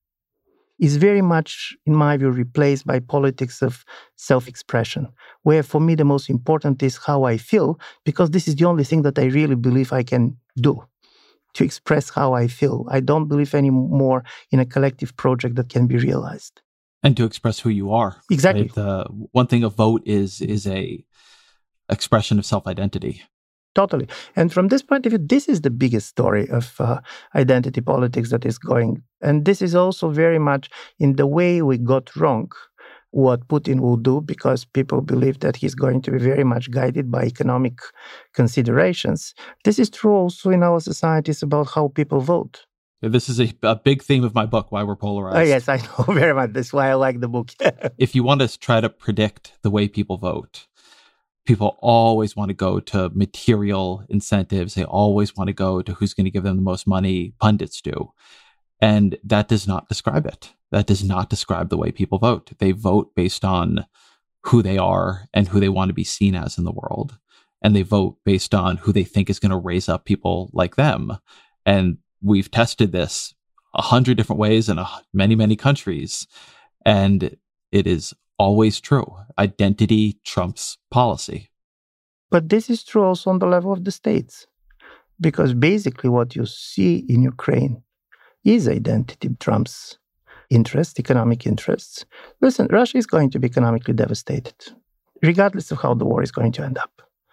is very much, in my view, replaced by politics of self-expression, where for me the most important is how I feel, because this is the only thing that I really believe I can do, to express how I feel. I don't believe anymore in a collective project that can be realized. And to express who you are. Exactly. Right? The one thing a vote is a expression of self-identity. Totally. And from this point of view, this is the biggest story of identity politics that is going. And this is also very much in the way we got wrong what Putin will do, because people believe that he's going to be very much guided by economic considerations. This is true also in our societies about how people vote. This is a big theme of my book, Why We're Polarized. Oh, yes, I know very much. That's why I like the book. If you want to try to predict the way people vote, people always want to go to material incentives. They always want to go to who's going to give them the most money, pundits do. And that does not describe it. That does not describe the way people vote. They vote based on who they are and who they want to be seen as in the world. And they vote based on who they think is going to raise up people like them. And we've tested this 100 different ways in many, many countries. And it is always true. Identity trumps policy. But this is true also on the level of the states, because basically what you see in Ukraine is identity trumps interests, economic interests. Listen, Russia is going to be economically devastated, regardless of how the war is going to end up.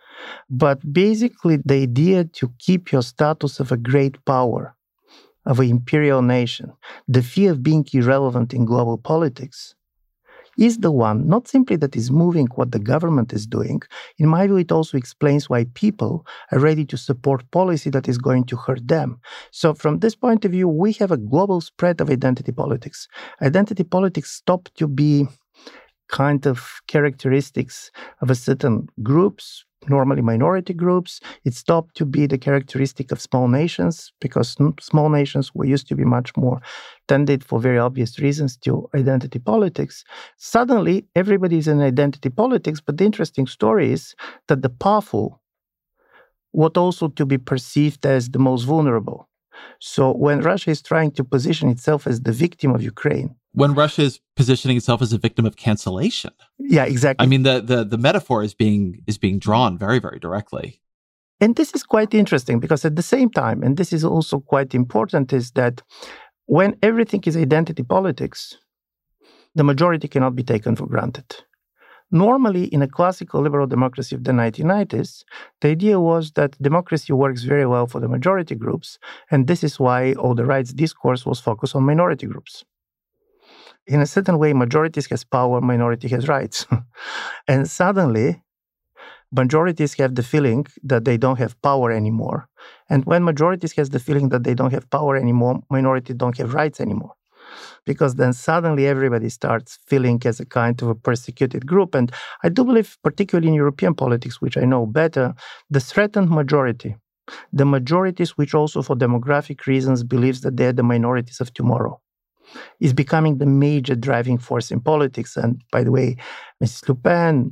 But basically the idea to keep your status of a great power, of an imperial nation, the fear of being irrelevant in global politics, is the one, not simply that is moving what the government is doing. In my view, it also explains why people are ready to support policy that is going to hurt them. So from this point of view, we have a global spread of identity politics. Identity politics stopped to be kind of characteristics of a certain groups, normally minority groups. It stopped to be the characteristic of small nations, because small nations were used to be much more tended for very obvious reasons to identity politics. Suddenly, everybody is in identity politics, but the interesting story is that the powerful want also to be perceived as the most vulnerable. So when Russia is trying to position itself as the victim of Ukraine, when Russia is positioning itself as a victim of cancellation. Yeah, exactly. I mean, the metaphor is being drawn very, very directly. And this is quite interesting, because at the same time, and this is also quite important, is that when everything is identity politics, the majority cannot be taken for granted. Normally, in a classical liberal democracy of the 1990s, the idea was that democracy works very well for the majority groups, and this is why all the rights discourse was focused on minority groups. In a certain way, majorities has power, minority has rights. And suddenly, majorities have the feeling that they don't have power anymore. And when majorities has the feeling that they don't have power anymore, minorities don't have rights anymore. Because then suddenly everybody starts feeling as a kind of a persecuted group. And I do believe, particularly in European politics, which I know better, the threatened majority, the majorities which also for demographic reasons believes that they're the minorities of tomorrow, is becoming the major driving force in politics. And by the way, Mrs. Le Pen,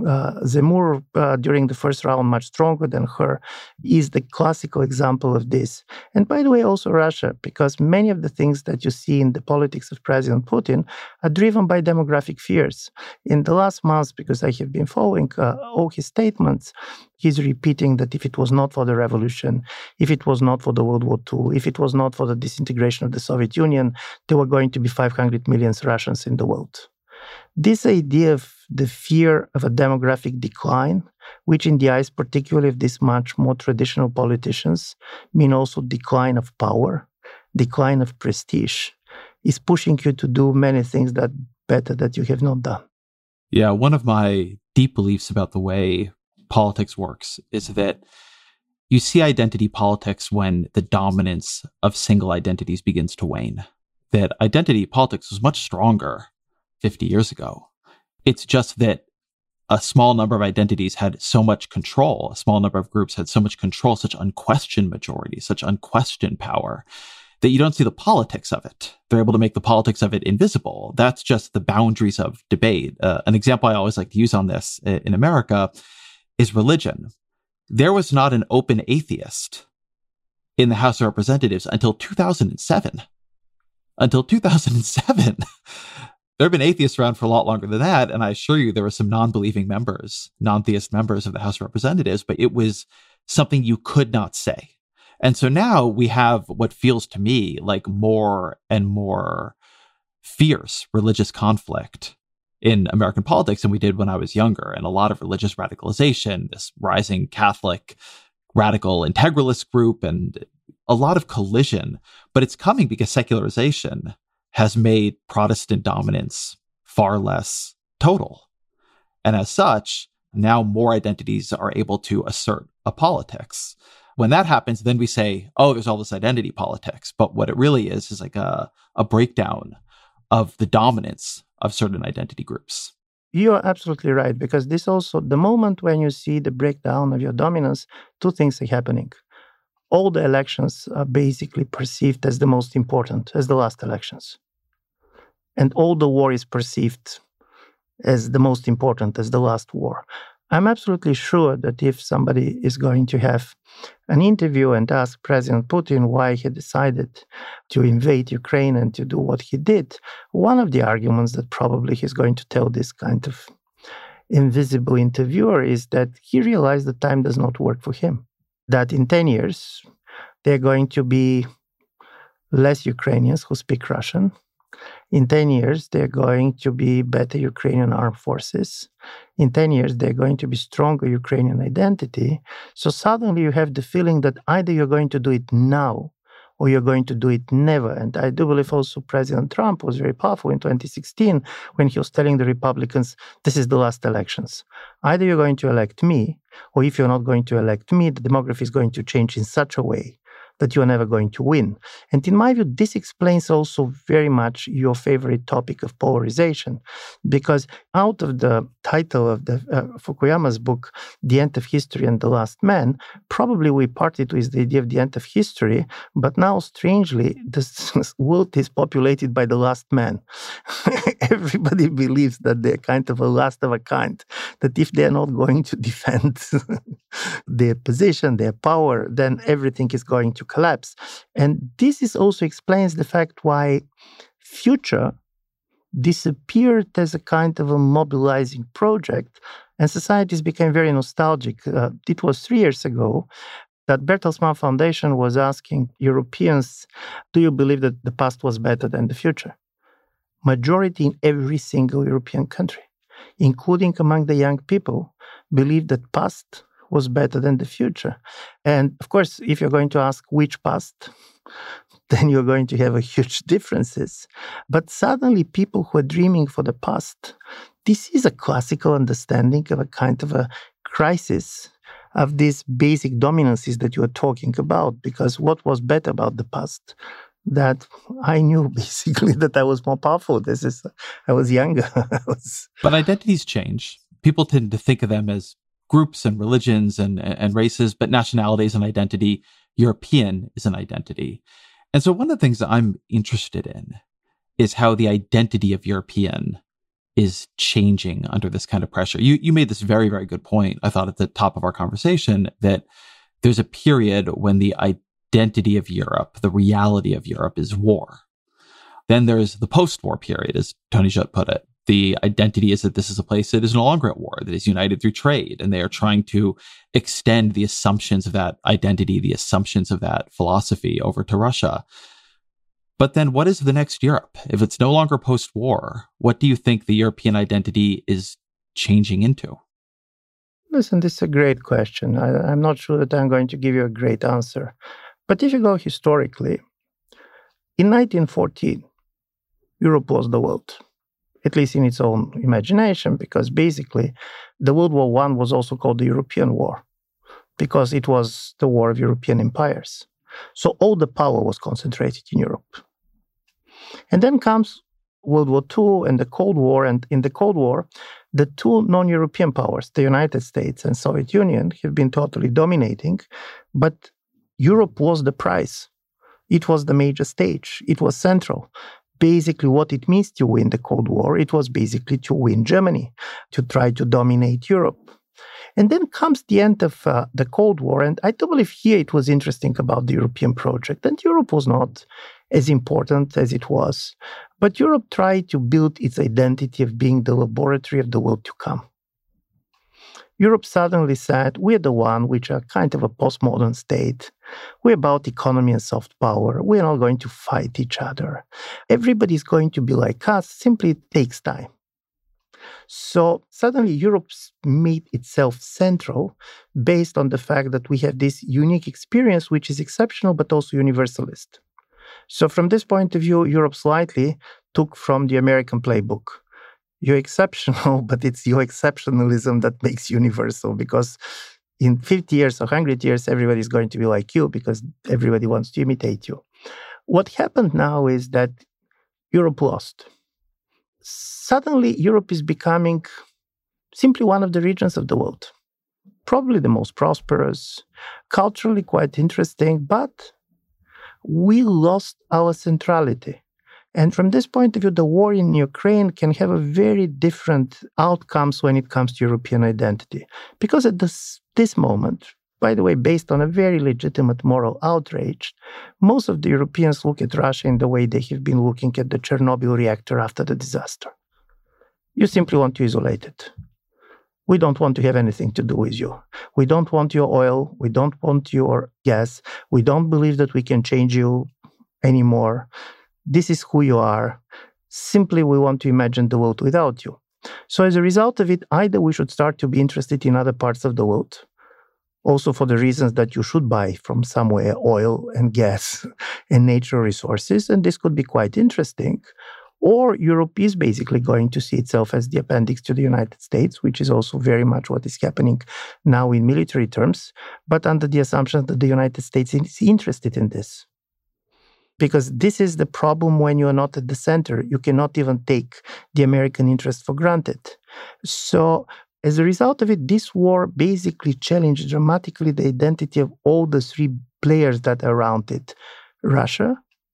Zemmour, during the first round, much stronger than her, is the classical example of this. And by the way, also Russia, because many of the things that you see in the politics of President Putin are driven by demographic fears. In the last months, because I have been following all his statements, he's repeating that if it was not for the revolution, if it was not for the World War II, if it was not for the disintegration of the Soviet Union, there were going to be 500 million Russians in the world. This idea of the fear of a demographic decline, which in the eyes particularly of these much more traditional politicians, mean also decline of power, decline of prestige, is pushing you to do many things that better that you have not done. Yeah, one of my deep beliefs about the way politics works is that you see identity politics when the dominance of single identities begins to wane. That identity politics was much stronger 50 years ago. It's just that a small number of identities had so much control, a small number of groups had so much control, such unquestioned majority, such unquestioned power, that you don't see the politics of it. They're able to make the politics of it invisible. That's just the boundaries of debate. An example I always like to use on this in America is religion. There was not an open atheist in the House of Representatives until 2007. Until 2007. There have been atheists around for a lot longer than that, and I assure you there were some non-believing members, non-theist members of the House of Representatives, but it was something you could not say. And so now we have what feels to me like more and more fierce religious conflict in American politics than we did when I was younger, and a lot of religious radicalization, this rising Catholic radical integralist group, and a lot of collision. But it's coming because secularization has made Protestant dominance far less total. And as such, now more identities are able to assert a politics. When that happens, then we say, oh, there's all this identity politics. But what it really is like a breakdown of the dominance of certain identity groups. You are absolutely right, because this also, the moment when you see the breakdown of your dominance, two things are happening. All the elections are basically perceived as the most important, as the last elections. And all the war is perceived as the most important, as the last war. I'm absolutely sure that if somebody is going to have an interview and ask President Putin why he decided to invade Ukraine and to do what he did, one of the arguments that probably he's going to tell this kind of invisible interviewer is that he realized that time does not work for him. That in 10 years, there are going to be less Ukrainians who speak Russian. In 10 years, there are going to be better Ukrainian armed forces. In 10 years, there are going to be stronger Ukrainian identity. So suddenly you have the feeling that either you're going to do it now or you're going to do it never. And I do believe also President Trump was very powerful in 2016 when he was telling the Republicans, this is the last elections. Either you're going to elect me, or if you're not going to elect me, the demography is going to change in such a way that you're never going to win. And in my view, this explains also very much your favorite topic of polarization, because out of the title of the Fukuyama's book, The End of History and the Last Man, probably we parted with the idea of the end of history, but now, strangely, this world is populated by the last man. Everybody believes that they're kind of a last of a kind, that if they're not going to defend their position, their power, then everything is going to collapse. And this is also explains the fact why Future disappeared as a kind of a mobilizing project, and societies became very nostalgic. It was 3 years ago that Bertelsmann Foundation was asking Europeans, do you believe that the past was better than the future? Majority in every single European country, including among the young people, believe that past was better than the future. And of course, if you're going to ask which past, then you're going to have a huge differences. But suddenly people who are dreaming for the past, this is a classical understanding of a kind of a crisis of these basic dominances that you are talking about. Because what was better about the past? That I knew basically that I was more powerful. I was younger. But identities change. People tend to think of them as groups and religions and races, but nationality is an identity. European is an identity. And so one of the things that I'm interested in is how the identity of European is changing under this kind of pressure. You made this very, very good point, I thought, at the top of our conversation, that there's a period when the identity of Europe, the reality of Europe, is war. Then there's the post-war period, as Tony Judt put it. The identity is that this is a place that is no longer at war, that is united through trade, and they are trying to extend the assumptions of that identity, the assumptions of that philosophy over to Russia. But then what is the next Europe? If it's no longer post-war, what do you think the European identity is changing into? Listen, this is a great question. I'm not sure that I'm going to give you a great answer. But if you go historically, in 1914, Europe was the world, at least in its own imagination, because basically the World War I was also called the European War, because it was the war of European empires. So all the power was concentrated in Europe. And then comes World War II and the Cold War. And in the Cold War, the two non-European powers, the United States and Soviet Union, have been totally dominating. But Europe was the prize. It was the major stage. It was central. Basically, what it means to win the Cold War, it was basically to win Germany, to try to dominate Europe. And then comes the end of the Cold War. And I do believe here it was interesting about the European project. And Europe was not as important as it was. But Europe tried to build its identity of being the laboratory of the world to come. Europe suddenly said, we're the one which are kind of a postmodern state. We're about economy and soft power. We're not going to fight each other. Everybody's going to be like us. Simply it takes time. So suddenly Europe made itself central based on the fact that we have this unique experience, which is exceptional, but also universalist. So from this point of view, Europe slightly took from the American playbook. You're exceptional, but it's your exceptionalism that makes universal, because in 50 years or 100 years, everybody's going to be like you because everybody wants to imitate you. What happened now is that Europe lost. Suddenly, Europe is becoming simply one of the regions of the world, probably the most prosperous, culturally quite interesting, but we lost our centrality. And from this point of view, the war in Ukraine can have a very different outcomes when it comes to European identity. Because at this moment, by the way, based on a very legitimate moral outrage, most of the Europeans look at Russia in the way they have been looking at the Chernobyl reactor after the disaster. You simply want to isolate it. We don't want to have anything to do with you. We don't want your oil. We don't want your gas. We don't believe that we can change you anymore. This is who you are. Simply, we want to imagine the world without you. So as a result of it, either we should start to be interested in other parts of the world, also for the reasons that you should buy from somewhere oil and gas and natural resources, and this could be quite interesting. Or Europe is basically going to see itself as the appendix to the United States, which is also very much what is happening now in military terms, but under the assumption that the United States is interested in this. Because this is the problem when you are not at the center. You cannot even take the American interest for granted. So as a result of it, this war basically challenged dramatically the identity of all the three players that are around it. Russia,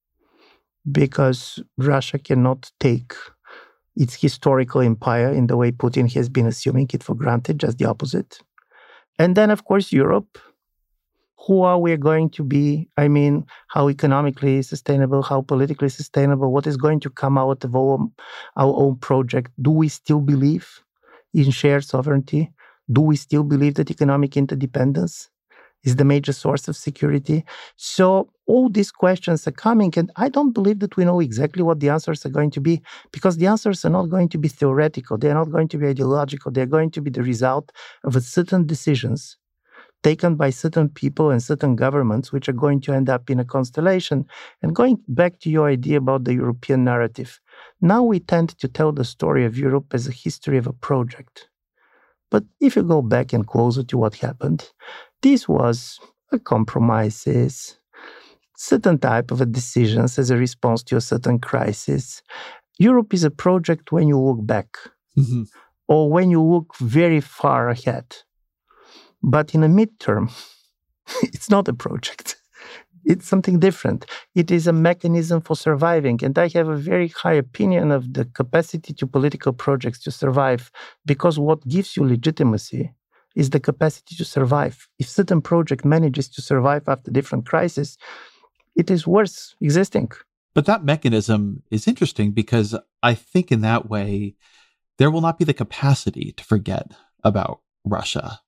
because Russia cannot take its historical empire in the way Putin has been assuming it for granted, just the opposite. And then, of course, Europe. Who are we going to be? I mean, how economically sustainable, how politically sustainable, what is going to come out of our own project? Do we still believe in shared sovereignty? Do we still believe that economic interdependence is the major source of security? So all these questions are coming, and I don't believe that we know exactly what the answers are going to be, because the answers are not going to be theoretical. They're not going to be ideological. They're going to be the result of certain decisions taken by certain people and certain governments, which are going to end up in a constellation. And going back to your idea about the European narrative, now we tend to tell the story of Europe as a history of a project. But if you go back and closer to what happened, this was a compromises, certain type of decisions as a response to a certain crisis. Europe is a project when you look back, or when you look very far ahead. But in a midterm, it's not a project. It's something different. It is a mechanism for surviving. And I have a very high opinion of the capacity to political projects to survive, because what gives you legitimacy is the capacity to survive. If certain project manages to survive after different crises, it is worth existing. But that mechanism is interesting because I think in that way, there will not be the capacity to forget about Russia.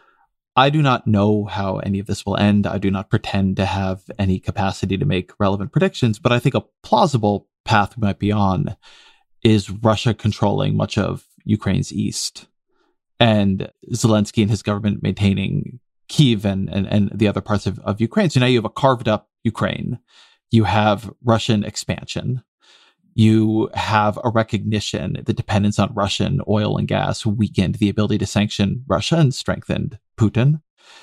I do not know how any of this will end. I do not pretend to have any capacity to make relevant predictions, but I think a plausible path we might be on is Russia controlling much of Ukraine's east and Zelensky and his government maintaining Kyiv and the other parts of Ukraine. So now you have a carved up Ukraine. You have Russian expansion. You have a recognition that dependence on Russian oil and gas weakened the ability to sanction Russia and strengthened Putin.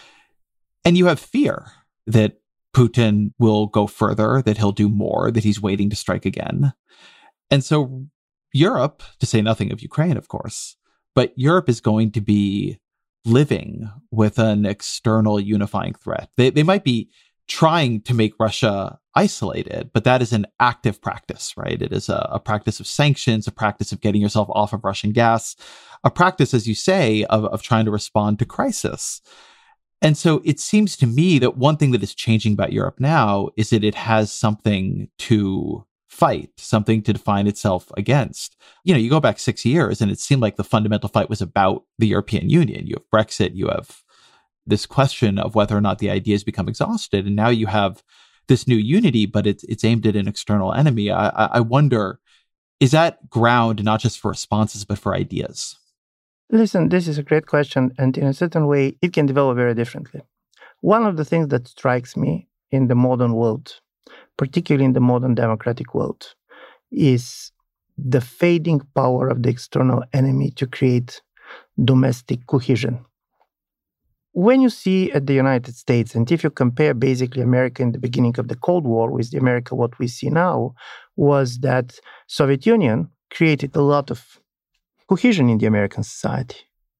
And you have fear that Putin will go further, that he'll do more, that he's waiting to strike again. And so Europe, to say nothing of Ukraine, of course, but Europe is going to be living with an external unifying threat. They might be trying to make Russia isolated, but that is an active practice, right? It is a practice of sanctions, a practice of getting yourself off of Russian gas, a practice, as you say, of trying to respond to crisis. And so it seems to me that one thing that is changing about Europe now is that it has something to fight, something to define itself against. You know, you go back 6 years and it seemed like the fundamental fight was about the European Union. You have Brexit, you have this question of whether or not the ideas become exhausted. And now you have this new unity, but it's aimed at an external enemy. I wonder, is that ground not just for responses, but for ideas? Listen, this is a great question. And in a certain way, it can develop very differently. One of the things that strikes me in the modern world, particularly in the modern democratic world, is the fading power of the external enemy to create domestic cohesion. When you see at the United States, and if you compare basically America in the beginning of the Cold War with the America what we see now, was that Soviet Union created a lot of cohesion in the American society.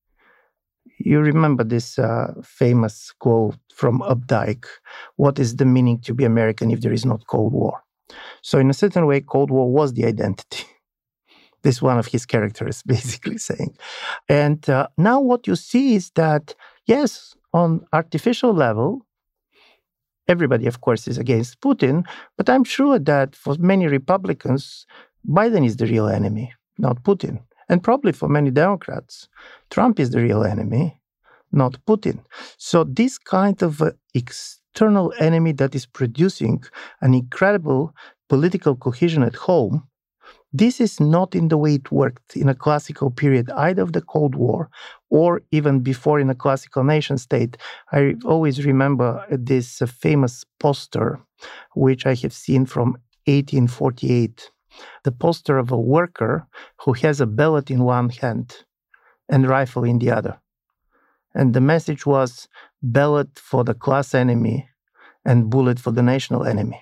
You remember this famous quote from Updike, what is the meaning to be American if there is not Cold War? So in a certain way, Cold War was the identity. This is one of his characters basically saying. And now what you see is that, yes, on artificial level, everybody, of course, is against Putin, but I'm sure that for many Republicans, Biden is the real enemy, not Putin. And probably for many Democrats, Trump is the real enemy, not Putin. So this kind of external enemy that is producing an incredible political cohesion at home, this is not in the way it worked in a classical period, either of the Cold War or even before in a classical nation state. I always remember this famous poster, which I have seen from 1848, the poster of a worker who has a ballot in one hand and rifle in the other. And the message was ballot for the class enemy and bullet for the national enemy.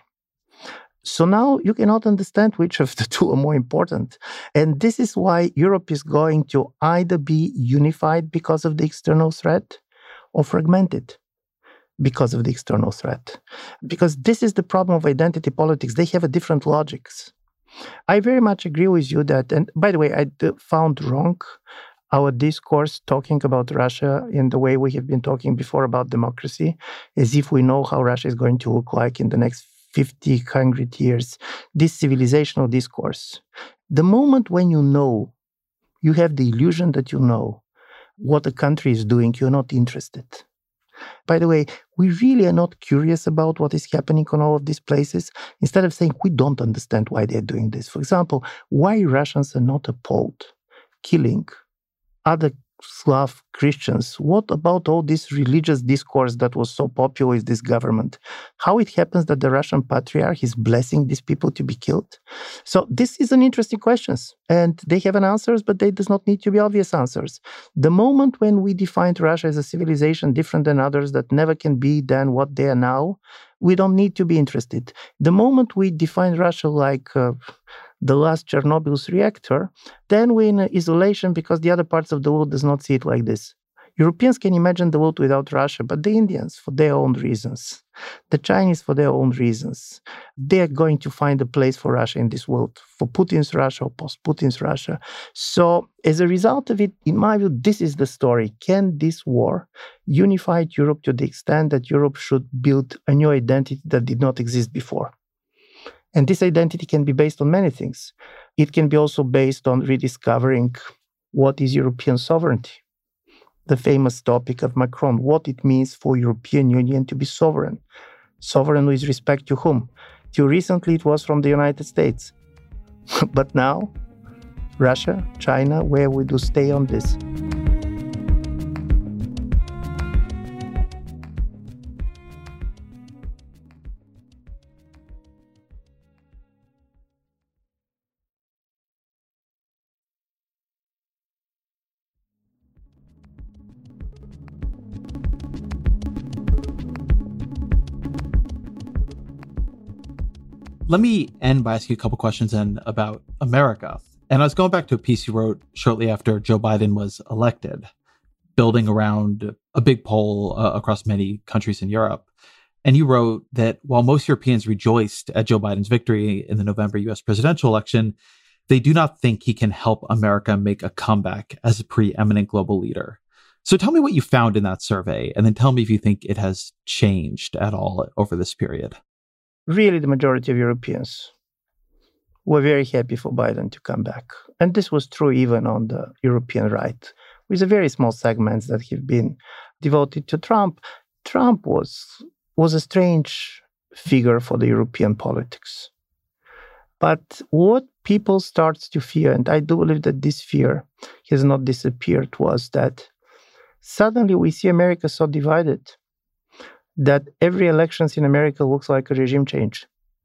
So now you cannot understand which of the two are more important. And this is why Europe is going to either be unified because of the external threat or fragmented because of the external threat. Because this is the problem of identity politics. They have a different logics. I very much agree with you that, and by the way, I found wrong our discourse talking about Russia in the way we have been talking before about democracy, as if we know how Russia is going to look like in the next 50, 100 years. This civilizational discourse. The moment when you know, you have the illusion that you know what a country is doing, you're not interested. By the way, we really are not curious about what is happening on all of these places. Instead of saying we don't understand why they're doing this. For example, why Russians are not appalled killing other Slav Christians. What about all this religious discourse that was so popular with this government? How it happens that the Russian patriarch is blessing these people to be killed? So this is an interesting question, and they have an answers, but they does not need to be obvious answers. The moment when we defined Russia as a civilization different than others that never can be than what they are now, we don't need to be interested. The moment we define Russia like the last Chernobyl's reactor, then we're in isolation because the other parts of the world does not see it like this. Europeans can imagine the world without Russia, but the Indians, for their own reasons, the Chinese, for their own reasons, they're going to find a place for Russia in this world, for Putin's Russia or post-Putin's Russia. So as a result of it, in my view, this is the story. Can this war unify Europe to the extent that Europe should build a new identity that did not exist before? And this identity can be based on many things. It can be also based on rediscovering what is European sovereignty. The famous topic of Macron, what it means for European Union to be sovereign. Sovereign with respect to whom? Till recently it was from the United States. But now, Russia, China, where we do stay on this? Let me end by asking a couple questions then about America. And I was going back to a piece you wrote shortly after Joe Biden was elected, building around a big poll across many countries in Europe. And you wrote that while most Europeans rejoiced at Joe Biden's victory in the November U.S. presidential election, they do not think he can help America make a comeback as a preeminent global leader. So tell me what you found in that survey, and then tell me if you think it has changed at all over this period. Really, the majority of Europeans were very happy for Biden to come back. And this was true even on the European right, with a very small segments that have been devoted to Trump. Trump was a strange figure for the European politics. But what people start to fear, and I do believe that this fear has not disappeared, was that suddenly we see America so divided that every elections in America looks like a regime change.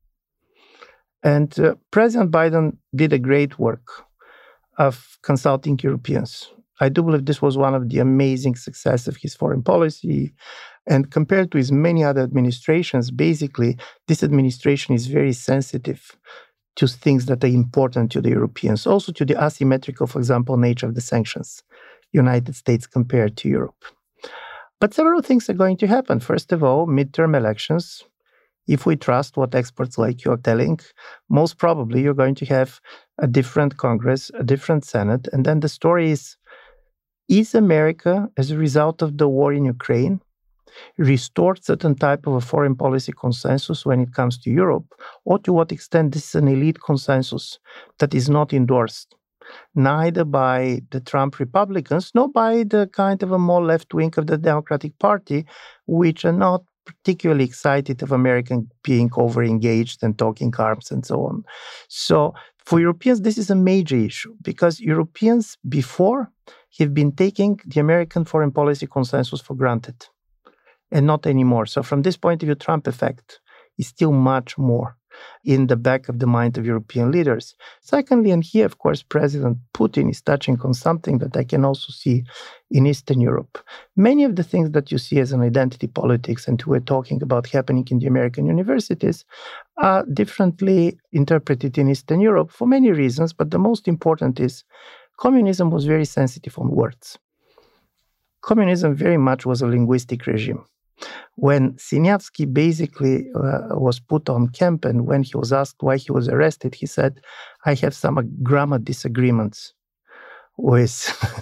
And President Biden did a great work of consulting Europeans. I do believe this was one of the amazing successes of his foreign policy. And compared to his many other administrations, basically, this administration is very sensitive to things that are important to the Europeans, also to the asymmetrical, for example, nature of the sanctions, United States compared to Europe. But several things are going to happen. First of all, midterm elections. If we trust what experts like you are telling, most probably you're going to have a different Congress, a different Senate. And then the story is America, as a result of the war in Ukraine, restored certain type of a foreign policy consensus when it comes to Europe? Or to what extent this is an elite consensus that is not endorsed neither by the Trump Republicans, nor by the kind of a more left wing of the Democratic Party, which are not particularly excited of American being over-engaged and talking arms and so on. So for Europeans, this is a major issue because Europeans before have been taking the American foreign policy consensus for granted and not anymore. So from this point of view, Trump effect is still much more in the back of the mind of European leaders. Secondly, and here, of course, President Putin is touching on something that I can also see in Eastern Europe. Many of the things that you see as an identity politics and we're talking about happening in the American universities are differently interpreted in Eastern Europe for many reasons, but the most important is communism was very sensitive on words. Communism very much was a linguistic regime. When Sinyavsky basically was put on camp and when he was asked why he was arrested, he said, I have some grammar disagreements with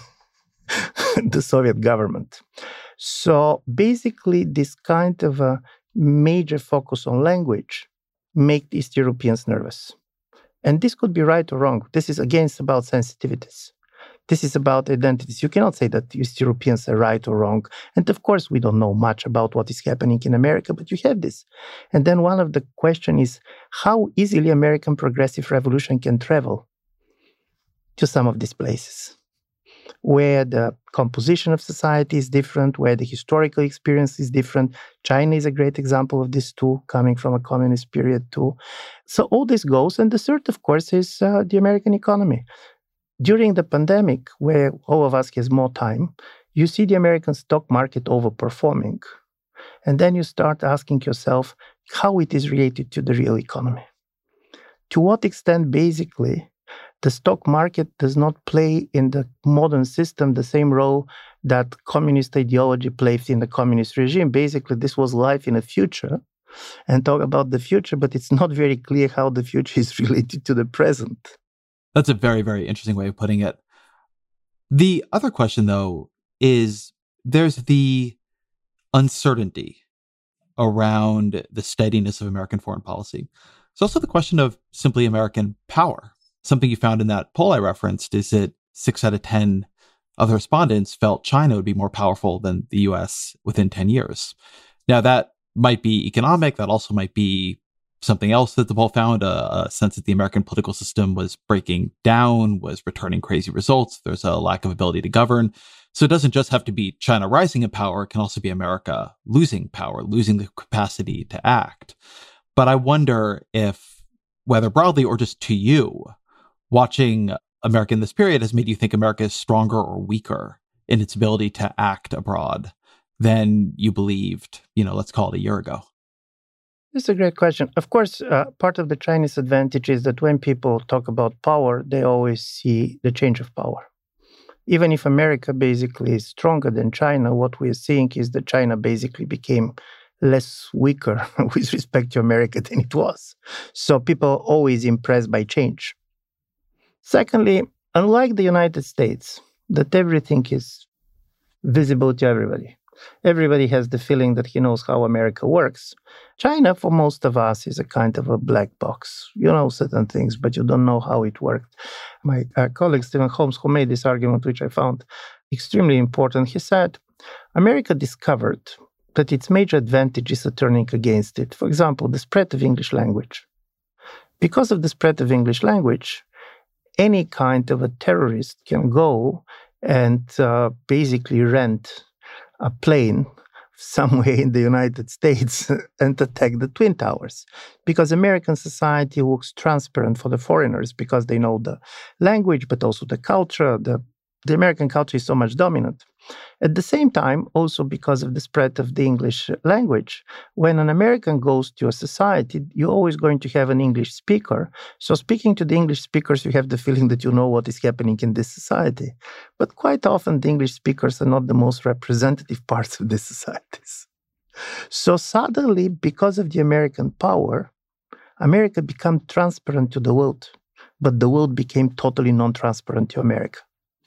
the Soviet government. So basically this kind of a major focus on language made East Europeans nervous. And this could be right or wrong. This is against about sensitivities. This is about identities. You cannot say that East Europeans are right or wrong. And of course, we don't know much about what is happening in America, but you have this. And then one of the questions is how easily American progressive revolution can travel to some of these places where the composition of society is different, where the historical experience is different. China is a great example of this too, coming from a communist period too. So all this goes. And the third, of course, is the American economy. During the pandemic, where all of us has more time, you see the American stock market overperforming. And then you start asking yourself how it is related to the real economy. To what extent, basically, The stock market does not play in the modern system the same role that communist ideology plays in the communist regime. Basically, this was life in the future and talk about the future, but it's not very clear how the future is related to the present. That's a very, very interesting way of putting it. The other question, though, is there's the uncertainty around the steadiness of American foreign policy. It's also the question of simply American power. Something you found in that poll I referenced is that 6 out of 10 of the respondents felt China would be more powerful than the US within 10 years. Now, that might be economic. That also might be something else that the poll found, a sense that the American political system was breaking down, was returning crazy results. There's a lack of ability to govern. So it doesn't just have to be China rising in power. It can also be America losing power, losing the capacity to act. But I wonder if, whether broadly or just to you, watching America in this period has made you think America is stronger or weaker in its ability to act abroad than you believed, let's call it a year ago. This is a great question. Of course, part of the Chinese advantage is that when people talk about power, they always see the change of power. Even if America basically is stronger than China, what we're seeing is that China basically became less weaker with respect to America than it was. So people are always impressed by change. Secondly, unlike the United States, that everything is visible to everybody. Everybody has the feeling that he knows how America works. China, for most of us, is a kind of a black box. You know certain things, but you don't know how it worked. My colleague Stephen Holmes, who made this argument, which I found extremely important, he said, America discovered that its major advantages are turning against it. For example, the spread of English language. Because of the spread of English language, any kind of a terrorist can go and basically rent a plane somewhere in the United States and attack the Twin Towers. Because American society looks transparent for the foreigners because they know the language, but also the culture. The American culture is so much dominant. At the same time, also because of the spread of the English language, when an American goes to a society, you're always going to have an English speaker. So speaking to the English speakers, you have the feeling that you know what is happening in this society. But quite often, the English speakers are not the most representative parts of these societies. So suddenly, because of the American power, America became transparent to the world, but the world became totally non-transparent to America.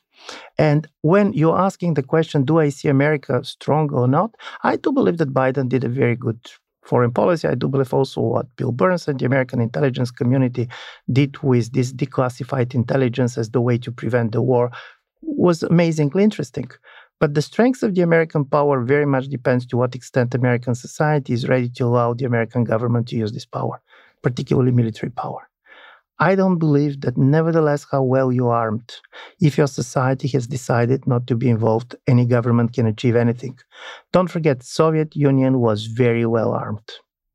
And when you're asking the question, do I see America strong or not? I do believe that Biden did a very good foreign policy. I do believe also what Bill Burns and the American intelligence community did with this declassified intelligence as the way to prevent the war was amazingly interesting. But the strength of the American power very much depends to what extent American society is ready to allow the American government to use this power, particularly military power. I don't believe that nevertheless how well you're armed, if your society has decided not to be involved, any government can achieve anything. Don't forget, Soviet Union was very well armed.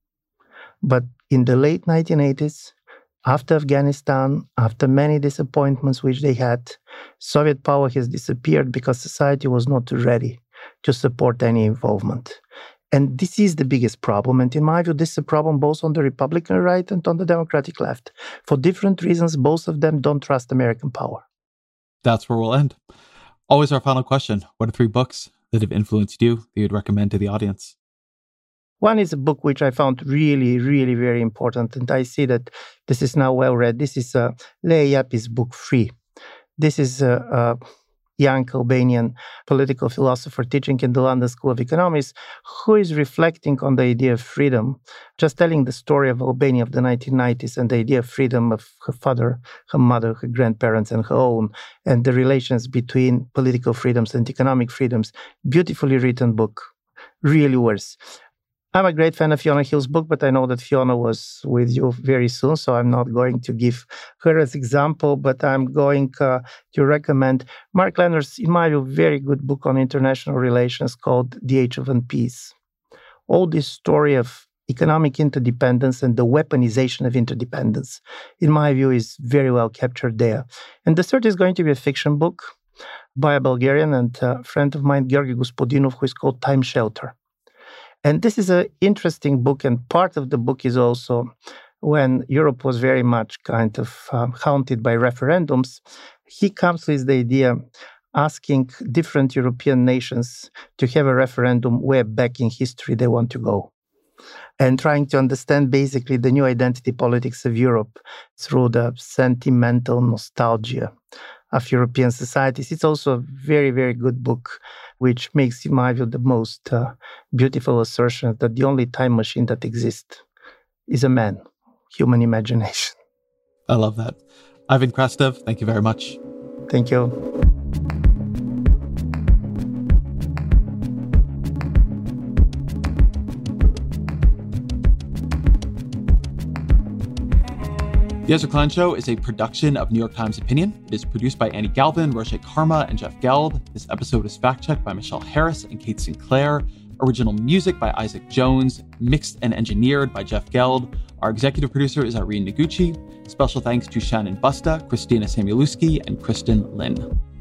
But in the late 1980s, after Afghanistan, after many disappointments which they had, Soviet power has disappeared because society was not ready to support any involvement. And this is the biggest problem. And in my view, this is a problem both on the Republican right and on the Democratic left. For different reasons, both of them don't trust American power. That's where we'll end. Always our final question. What are 3 books that have influenced you that you'd recommend to the audience? One is a book which I found really, really very important. And I see that this is now well read. This is Leah Yapie's book, Free. This is a young Albanian political philosopher teaching in the London School of Economics, who is reflecting on the idea of freedom, just telling the story of Albania of the 1990s and the idea of freedom of her father, her mother, her grandparents, and her own, and the relations between political freedoms and economic freedoms. Beautifully written book, really worth. I'm a great fan of Fiona Hill's book, but I know that Fiona was with you very soon, so I'm not going to give her as example, but I'm going to recommend Mark Leonard's, in my view, very good book on international relations called The Age of Peace. All this story of economic interdependence and the weaponization of interdependence, in my view, is very well captured there. And the third is going to be a fiction book by a Bulgarian and a friend of mine, Georgi Gospodinov, who is called Time Shelter. And this is an interesting book, and part of the book is also when Europe was very much kind of haunted by referendums, he comes with the idea asking different European nations to have a referendum where back in history they want to go, and trying to understand basically the new identity politics of Europe through the sentimental nostalgia of European societies. It's also a very, very good book, which makes, in my view, the most beautiful assertion that the only time machine that exists is a man, human imagination. I love that. Ivan Krastev, thank you very much. Thank you. The Ezra Klein Show is a production of New York Times Opinion. It is produced by Annie Galvin, Roche Karma, and Jeff Geld. This episode is fact-checked by Michelle Harris and Kate Sinclair. Original music by Isaac Jones, mixed and engineered by Jeff Geld. Our executive producer is Irene Noguchi. Special thanks to Shannon Busta, Christina Samuelewski, and Kristen Lin.